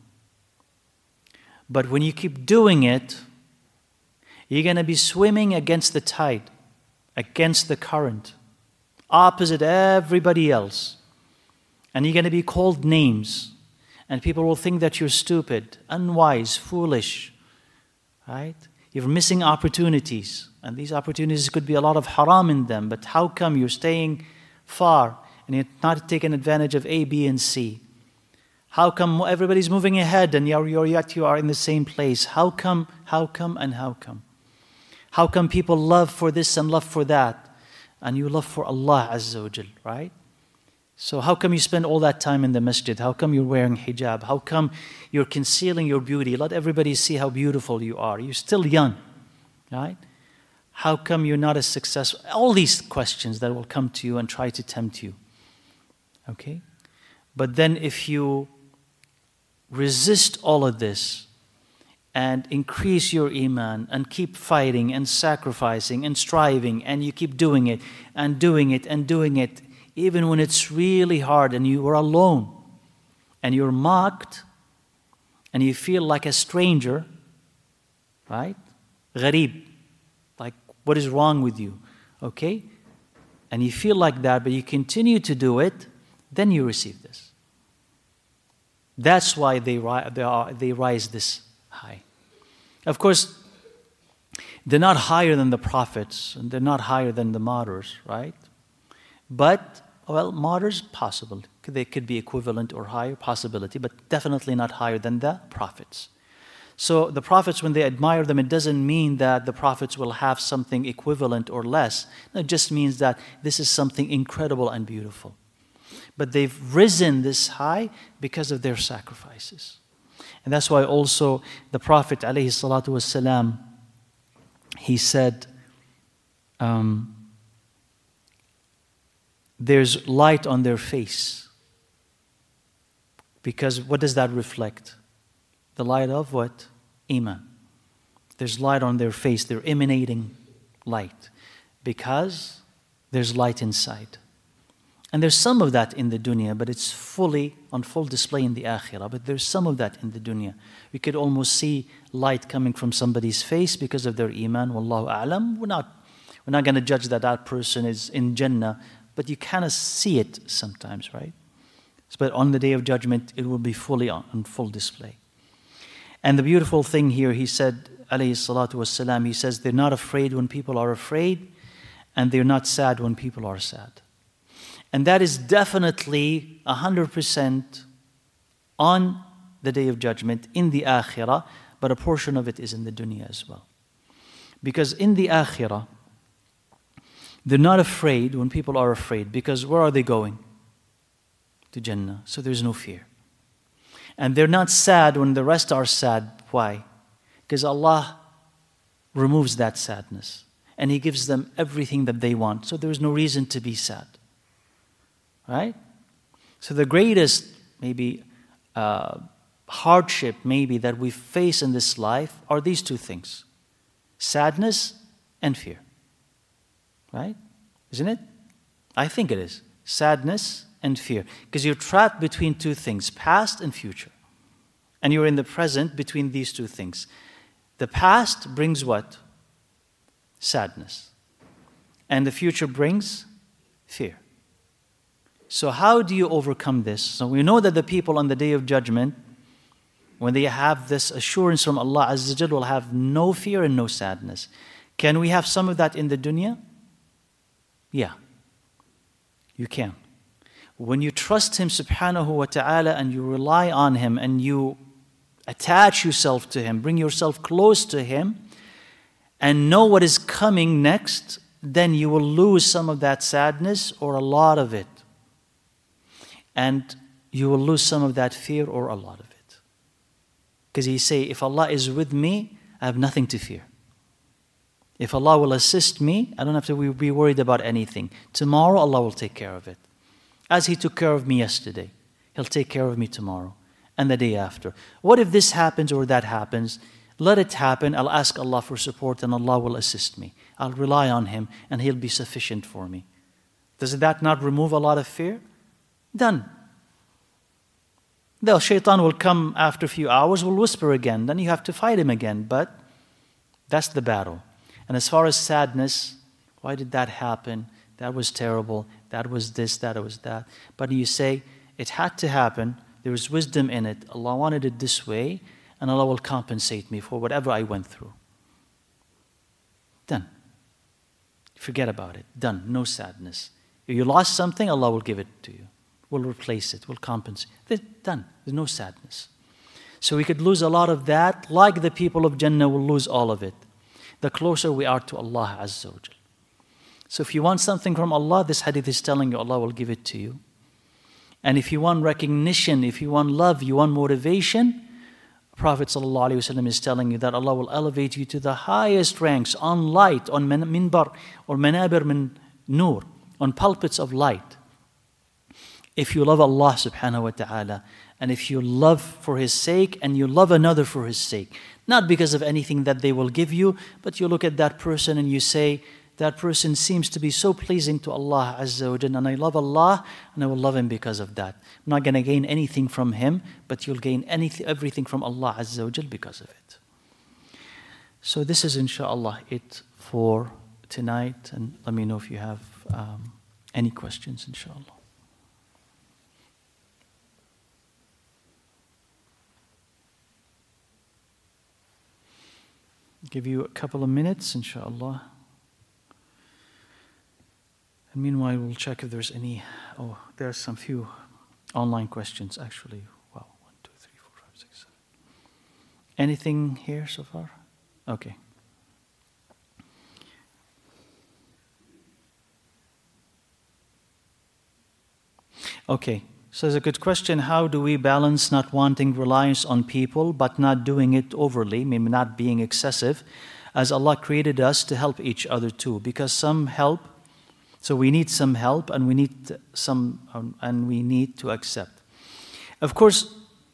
But when you keep doing it, you're going to be swimming against the tide, against the current, opposite everybody else. And you're going to be called names. And people will think that you're stupid, unwise, foolish. Right? You're missing opportunities. And these opportunities could be a lot of haram in them. But how come you're staying far and you're not taking advantage of A, B, and C? How come everybody's moving ahead and yet you are in the same place? How come, and how come? How come people love for this and love for that? And you love for Allah Azza wa Jal, right? So how come you spend all that time in the masjid? How come you're wearing hijab? How come you're concealing your beauty? Let everybody see how beautiful you are. You're still young, right? How come you're not as successful? All these questions that will come to you and try to tempt you. Okay? But then if you resist all of this and increase your iman and keep fighting and sacrificing and striving and you keep doing it and doing it and doing it, even when it's really hard and you are alone and you're mocked and you feel like a stranger, right? Gharib, like what is wrong with you, okay? And you feel like that, but you continue to do it, then you receive this. That's why they rise this high. Of course, they're not higher than the prophets, and they're not higher than the martyrs, right? But, well, martyrs, possible. They could be equivalent or higher, possibility, but definitely not higher than the prophets. So the prophets, when they admire them, it doesn't mean that the prophets will have something equivalent or less. It just means that this is something incredible and beautiful. But they've risen this high because of their sacrifices. And that's why also the Prophet ﷺ, he said, there's light on their face. Because what does that reflect? The light of what? Iman. There's light on their face. They're emanating light. Because there's light inside. And there's some of that in the dunya, but it's fully on full display in the akhirah. But there's some of that in the dunya. We could almost see light coming from somebody's face because of their iman. Wallahu a'lam. We're not going to judge that person is in Jannah, but you kind of see it sometimes, right? But on the Day of Judgment, it will be fully on full display. And the beautiful thing here, he said, alayhi salatu wassalam, he says, they're not afraid when people are afraid, and they're not sad when people are sad. And that is definitely 100% on the Day of Judgment, in the Akhirah, but a portion of it is in the dunya as well. Because in the Akhirah, They're not afraid when people are afraid, because where are they going? To Jannah. So there's no fear. And they're not sad when the rest are sad. Why? Because Allah removes that sadness. And He gives them everything that they want. So there's no reason to be sad. Right? So the greatest, maybe, hardship, maybe, that we face in this life are these two things. Sadness and fear. Right? Isn't it? I think it is. Sadness and fear. Because you're trapped between two things, past and future. And you're in the present between these two things. The past brings what? Sadness. And the future brings fear. So how do you overcome this? So we know that the people on the Day of Judgment, when they have this assurance from Allah Azza wa Jal, will have no fear and no sadness. Can we have some of that in the dunya? Yeah. You can. When you trust Him subhanahu wa ta'ala and you rely on Him and you attach yourself to Him, bring yourself close to Him, and know what is coming next, then you will lose some of that sadness or a lot of it. And you will lose some of that fear or a lot of it. Because He say, if Allah is with me, I have nothing to fear. If Allah will assist me, I don't have to be worried about anything. Tomorrow, Allah will take care of it. As He took care of me yesterday, He'll take care of me tomorrow and the day after. What if this happens or that happens? Let it happen. I'll ask Allah for support and Allah will assist me. I'll rely on Him and He'll be sufficient for me. Does that not remove a lot of fear? Done. The shaitan will come after a few hours, will whisper again. Then you have to fight him again. But that's the battle. And as far as sadness, why did that happen? That was terrible. That was this, that was that. But you say, it had to happen. There was wisdom in it. Allah wanted it this way, and Allah will compensate me for whatever I went through. Done. Forget about it. Done. No sadness. If you lost something, Allah will give it to you. Will replace it, will compensate. Done. There's no sadness. So we could lose a lot of that, like the people of Jannah will lose all of it. The closer we are to Allah Azza wa Jal. So if you want something from Allah, this hadith is telling you Allah will give it to you. And if you want recognition, if you want love, you want motivation, Prophet ﷺ is telling you that Allah will elevate you to the highest ranks on light, on minbar or manabir min nur, on pulpits of light. If you love Allah subhanahu wa ta'ala, and if you love for His sake, and you love another for His sake, not because of anything that they will give you, but you look at that person and you say, that person seems to be so pleasing to Allah Azza wa Jalla, and I love Allah, and I will love Him because of that. I'm not going to gain anything from Him, but you'll gain everything from Allah Azza wa Jalla because of it. So this is inshallah it for tonight, and let me know if you have any questions, inshallah. Give you a couple of minutes, inshallah. And meanwhile, we'll check if there's any. Oh, there's some few online questions, actually. Wow, 1, 2, 3, 4, 5, 6, 7. Anything here so far? Okay. Okay. So there's a good question. How do we balance not wanting reliance on people but not doing it overly, maybe not being excessive, as Allah created us to help each other too? Because some help, so we need some help and we need to accept. Of course,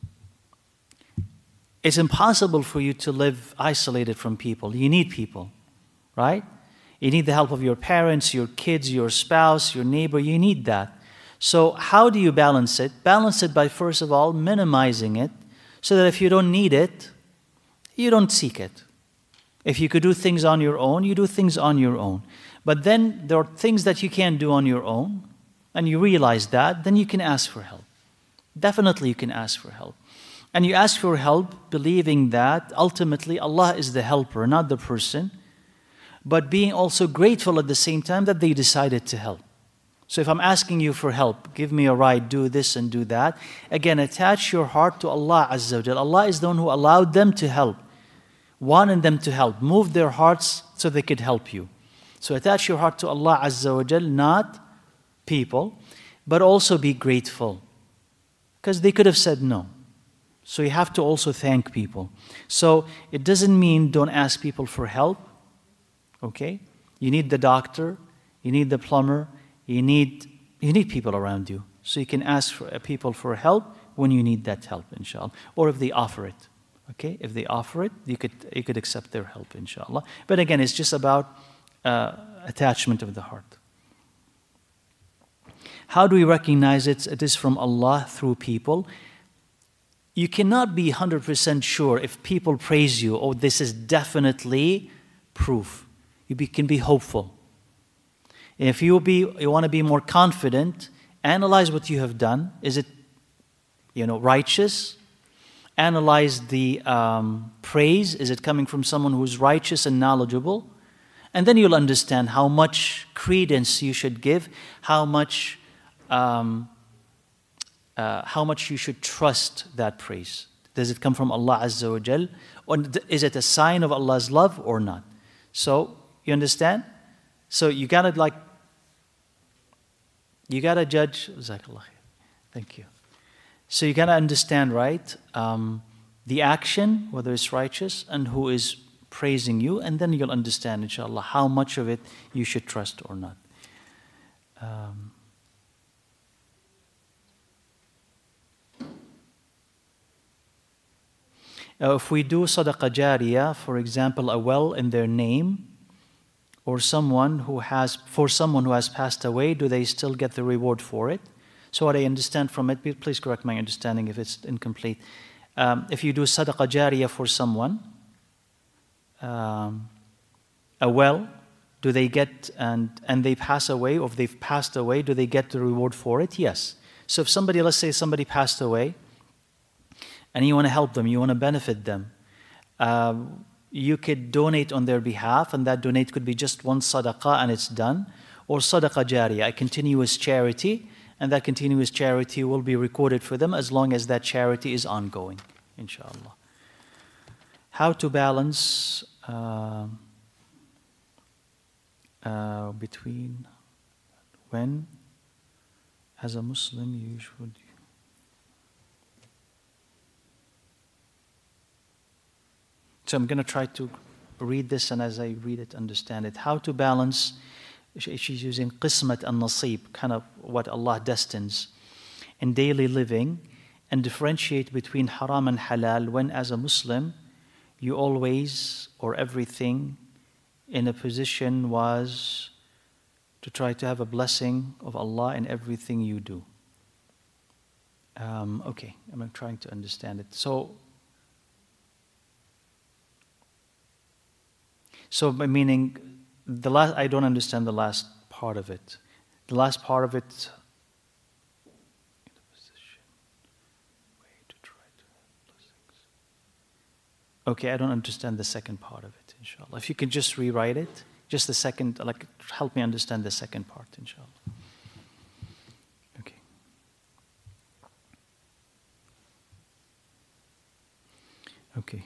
it's impossible for you to live isolated from people. You need people, right? You need the help of your parents, your kids, your spouse, your neighbor. You need that. So how do you balance it? Balance it by, first of all, minimizing it, so that if you don't need it, you don't seek it. If you could do things on your own, you do things on your own. But then there are things that you can't do on your own, and you realize that, then you can ask for help. Definitely you can ask for help. And you ask for help believing that ultimately Allah is the helper, not the person, but being also grateful at the same time that they decided to help. So if I'm asking you for help, give me a ride, do this and do that, again, attach your heart to Allah Azza wa Jal. Allah is the one who allowed them to help, wanted them to help, moved their hearts so they could help you. So attach your heart to Allah Azza wa Jal, not people, but also be grateful. Because they could have said no. So you have to also thank people. So it doesn't mean don't ask people for help. Okay? You need the doctor, you need the plumber, you need people around you. So you can ask people for help when you need that help, inshallah. Or if they offer it. Okay? If they offer it, you could accept their help, inshallah. But again, it's just about attachment of the heart. How do we recognize it? It is from Allah through people. You cannot be 100% sure if people praise you, oh, this is definitely proof. You can be hopeful. If you want to be more confident, analyze what you have done. Is it, righteous? Analyze the praise. Is it coming from someone who's righteous and knowledgeable? And then you'll understand how much credence you should give, how much you should trust that praise. Does it come from Allah Azza wa Jal? Or is it a sign of Allah's love or not? So, you understand? So you gotta judge. Thank you. So you gotta understand, right? The action, whether it's righteous, and who is praising you, and then you'll understand, inshallah, how much of it you should trust or not. If we do sadaqah jariyah, for example, a well in their name, or someone who has passed away, do they still get the reward for it? So what I understand from it, please correct my understanding if it's incomplete. If you do sadaqah jariyah for someone, a well, do they get, and they pass away, or if they've passed away, do they get the reward for it? Yes. So if let's say somebody passed away, and you want to help them, you want to benefit them, you could donate on their behalf, and that donate could be just one sadaqah and it's done, or sadaqah jariyah, a continuous charity, and that continuous charity will be recorded for them as long as that charity is ongoing, inshallah. How to balance between when, as a Muslim, you should... So I'm going to try to read this, and as I read it, understand it. How to balance, she's using qismat and nasib, kind of what Allah destines in daily living, and differentiate between haram and halal when, as a Muslim, you always, or everything, in a position was to try to have a blessing of Allah in everything you do. Okay, I'm trying to understand it. So meaning, I don't understand the last part of it. The last part of it, okay, I don't understand the second part of it, inshallah. If you can just rewrite it, just the second, help me understand the second part, inshallah. Okay. Okay.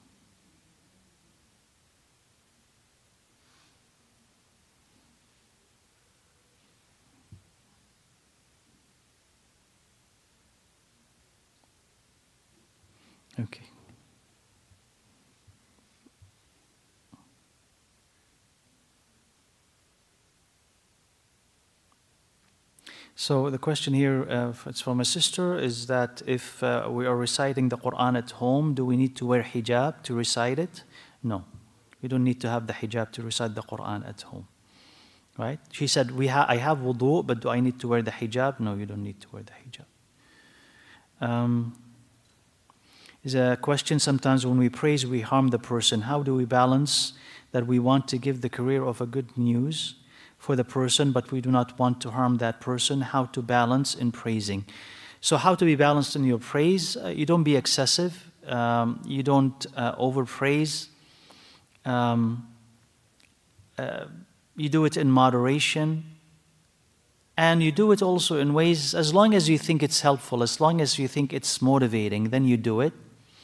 Okay. So the question here, it's from a sister, is that if we are reciting the Quran at home, do we need to wear hijab to recite it? No. We don't need to have the hijab to recite the Quran at home. Right? She said, I have wudu, but do I need to wear the hijab? No, you don't need to wear the hijab. Is a question, sometimes when we praise, we harm the person. How do we balance that we want to give the career of a good news for the person, but we do not want to harm that person? How to balance in praising? So how to be balanced in your praise? You don't be excessive. You don't overpraise. You do it in moderation. And you do it also in ways, as long as you think it's helpful, as long as you think it's motivating, then you do it.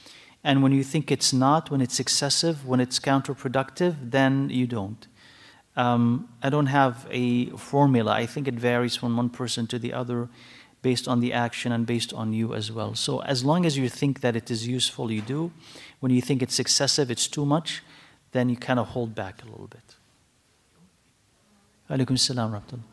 And when you think it's not, when it's excessive, when it's counterproductive, then you don't. I don't have a formula. I think it varies from one person to the other based on the action and based on you as well. So as long as you think that it is useful, you do. When you think it's excessive, it's too much, then you kind of hold back a little bit. Alaikum salam wa rahmatullah.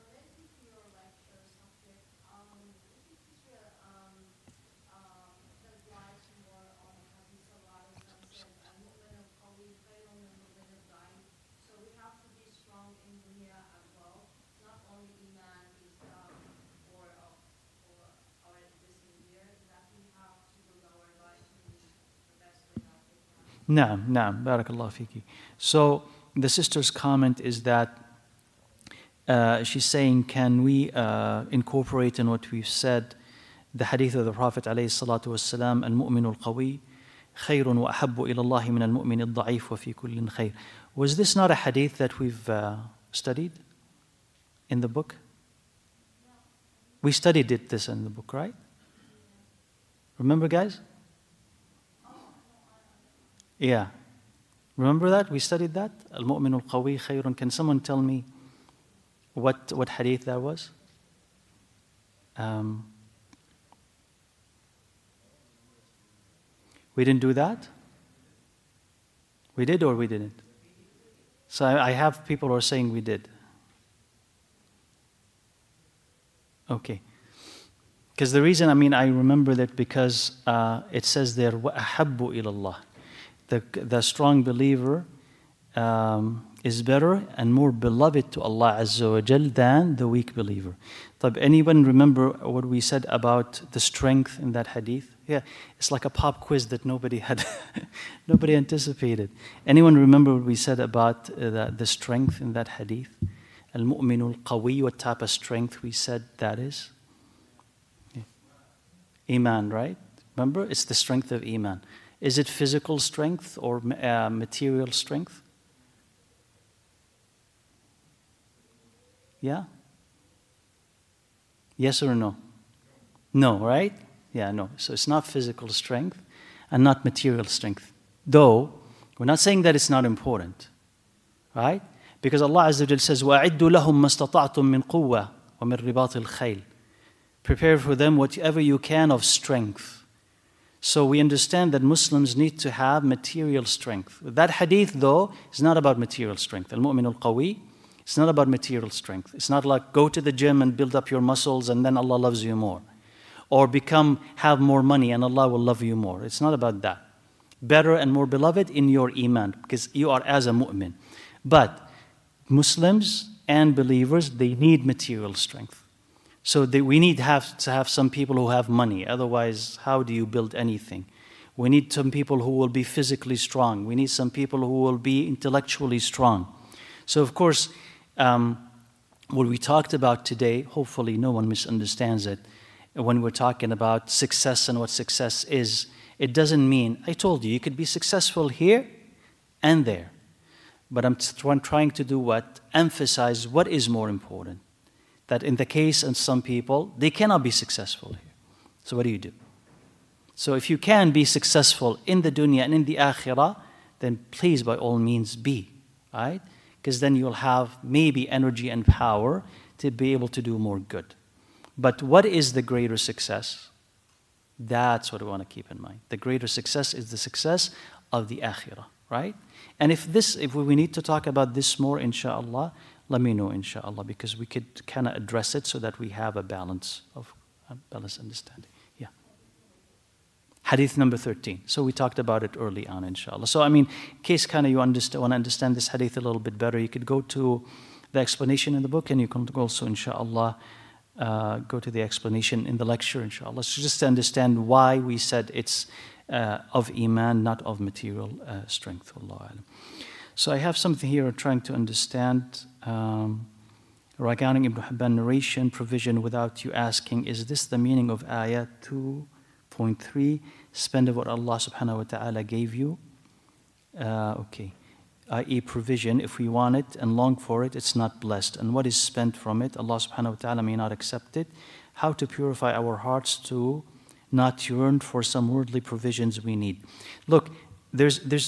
Naam, barakallah fiki. So the sister's comment is that she's saying, can we incorporate in what we've said the hadith of the Prophet alayhi salatu wassalam, al-mu'minu al-qawi khayrun wa ahabbu ila Allah min al-mu'min al-da'if wa fi kullin khayr. Was this not a hadith that we've studied in the book? We studied this in the book, right? Remember, guys? Yeah. Remember that? We studied that? Al-mu'min al-qawi khayrun. Can someone tell me what hadith that was? We didn't do that? We did or we didn't? So I have people who are saying we did. Okay. Because the reason, I remember that because it says there, وَأَحَبُّ إِلَى اللَّهِ. The strong believer is better and more beloved to Allah Azza wa Jal than the weak believer. Anyone remember what we said about the strength in that hadith? Yeah, it's like a pop quiz that nobody anticipated. Anyone remember what we said about the strength in that hadith? Al-mu'minu al-qawi, what type of strength we said that is? Yeah. Iman, right? Remember? It's the strength of Iman. Is it physical strength or material strength? Yeah? Yes or no? No, right? Yeah, no. So it's not physical strength and not material strength. Though, we're not saying that it's not important. Right? Because Allah Azza wa Jal says, وَأَعِدُّوا لَهُمْ مَا اسْتَطَعْتُم مِّن قُوَّةٍ وَمِن رِبَاطِ الْخَيْلِ. Prepare for them whatever you can of strength. So we understand that Muslims need to have material strength. That hadith, though, is not about material strength. Al-mu'min al-qawi, it's not about material strength. It's not like go to the gym and build up your muscles and then Allah loves you more. Or have more money and Allah will love you more. It's not about that. Better and more beloved in your iman, because you are as a mu'min. But Muslims and believers, they need material strength. So we need to have some people who have money. Otherwise, how do you build anything? We need some people who will be physically strong. We need some people who will be intellectually strong. So of course, what we talked about today, hopefully no one misunderstands it. When we're talking about success and what success is, it doesn't mean, I told you could be successful here and there. But I'm trying to do what? Emphasize what is more important. That in the case of some people, they cannot be successful here. So what do you do? So if you can be successful in the dunya and in the akhirah, then please by all means be, right? Because then you'll have maybe energy and power to be able to do more good. But what is the greater success? That's what we want to keep in mind. The greater success is the success of the akhirah, right? And if we need to talk about this more, inshallah, let me know, inshallah, because we could kind of address it so that we have a balanced understanding. Yeah. Hadith number 13. So we talked about it early on, inshallah. So in case kind of you want to understand this hadith a little bit better, you could go to the explanation in the book, and you can also, inshallah, go to the explanation in the lecture, inshallah. So just to understand why we said it's of iman, not of material strength. Wallahu alam. So I have something here I'm trying to understand regarding Ibn Hibban narration provision without you asking, is this the meaning of ayah 2.3? Spend of what Allah subhanahu wa ta'ala gave you. Okay. I.e. provision, if we want it and long for it, it's not blessed. And what is spent from it, Allah subhanahu wa ta'ala may not accept it. How to purify our hearts to not yearn for some worldly provisions we need. Look,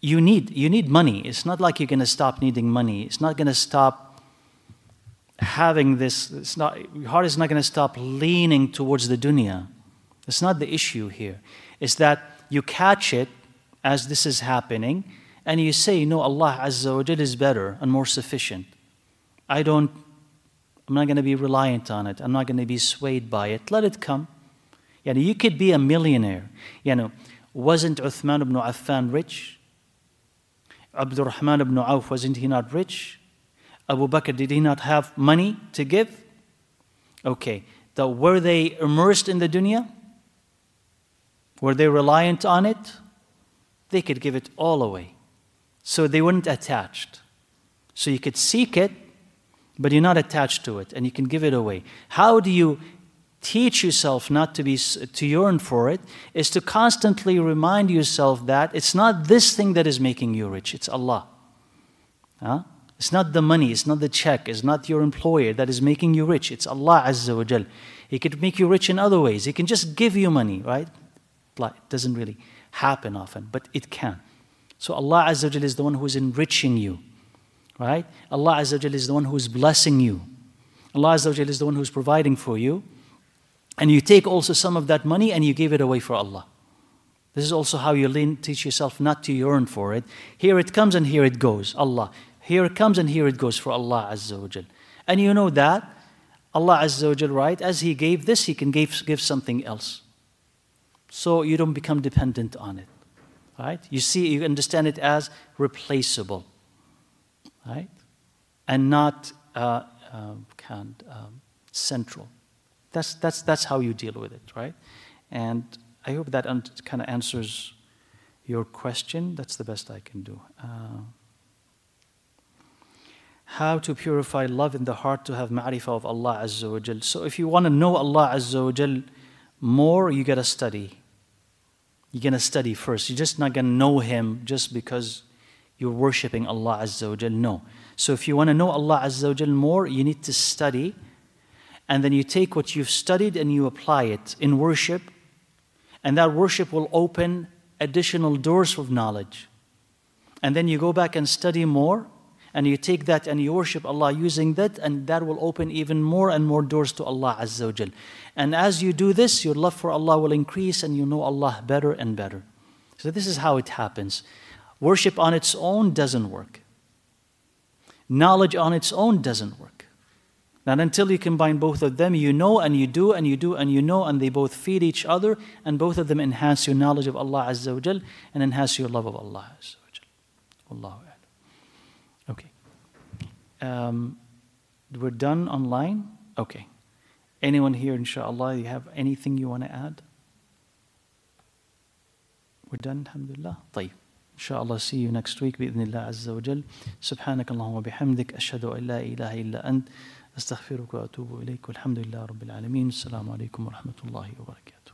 you need money. It's not like you're going to stop needing money. It's not going to stop having this. Your heart is not going to stop leaning towards the dunya. That's not the issue here. It's that you catch it as this is happening, and you say, no, Allah Azza wa Jal is better and more sufficient. I'm not going to be reliant on it. I'm not going to be swayed by it. Let it come. You could be a millionaire. Wasn't Uthman ibn Affan rich? Abdurrahman ibn Auf, wasn't he not rich? Abu Bakr, did he not have money to give? Okay. Were they immersed in the dunya? Were they reliant on it? They could give it all away. So they weren't attached. So you could seek it, but you're not attached to it, and you can give it away. How do you teach yourself not to yearn for it? Is to constantly remind yourself that it's not this thing that is making you rich, it's Allah. It's not the money, it's not the check, it's not your employer that is making you rich, it's Allah Azza wa Jal. He could make you rich in other ways. He can just give you money, right? It doesn't really happen often, but it can. So Allah Azza wa Jal is the one who is enriching you, right? Allah Azza wa Jal is the one who is blessing you. Allah Azza wa Jal is the one who is providing for you. And you take also some of that money and you give it away for Allah. This is also how you teach yourself not to yearn for it. Here it comes and here it goes, Allah. Here it comes and here it goes for Allah Azza wa Jal. And you know that Allah Azza wa Jal, right, as He gave this, He can give something else. So you don't become dependent on it, right? You understand it as replaceable, right? And not central. That's how you deal with it, right? And I hope that kind of answers your question. That's the best I can do. How to purify love in the heart to have ma'rifah of Allah Azza wa Jal. So if you want to know Allah Azza wa Jal more, you got to study. You're going to study first. You're just not going to know Him just because you're worshipping Allah Azza wa Jal. No. So if you want to know Allah Azza wa Jal more, you need to study. And then you take what you've studied and you apply it in worship. And that worship will open additional doors of knowledge. And then you go back and study more. And you take that and you worship Allah using that. And that will open even more and more doors to Allah Azza wa Jal. And as you do this, your love for Allah will increase and you know Allah better and better. So this is how it happens. Worship on its own doesn't work. Knowledge on its own doesn't work. Not until you combine both of them, you know and you do and you do and you know, and they both feed each other, and both of them enhance your knowledge of Allah Azza wa Jal and enhance your love of Allah Azza wa Jal. Wallahu a'lam. Okay. We're done online? Okay. Anyone here, inshallah, you have anything you want to add? We're done, alhamdulillah. طيب. Inshallah, see you next week, bi'idhnillah azza wa jal. Subhanak Allahumma bihamdik, ashhadu an la ilaha illa ant, astaghfiruka wa atubu ilayk, walhamdulillah rabbil alameen. Assalamu alaikum wa rahmatullahi wa barakatuh.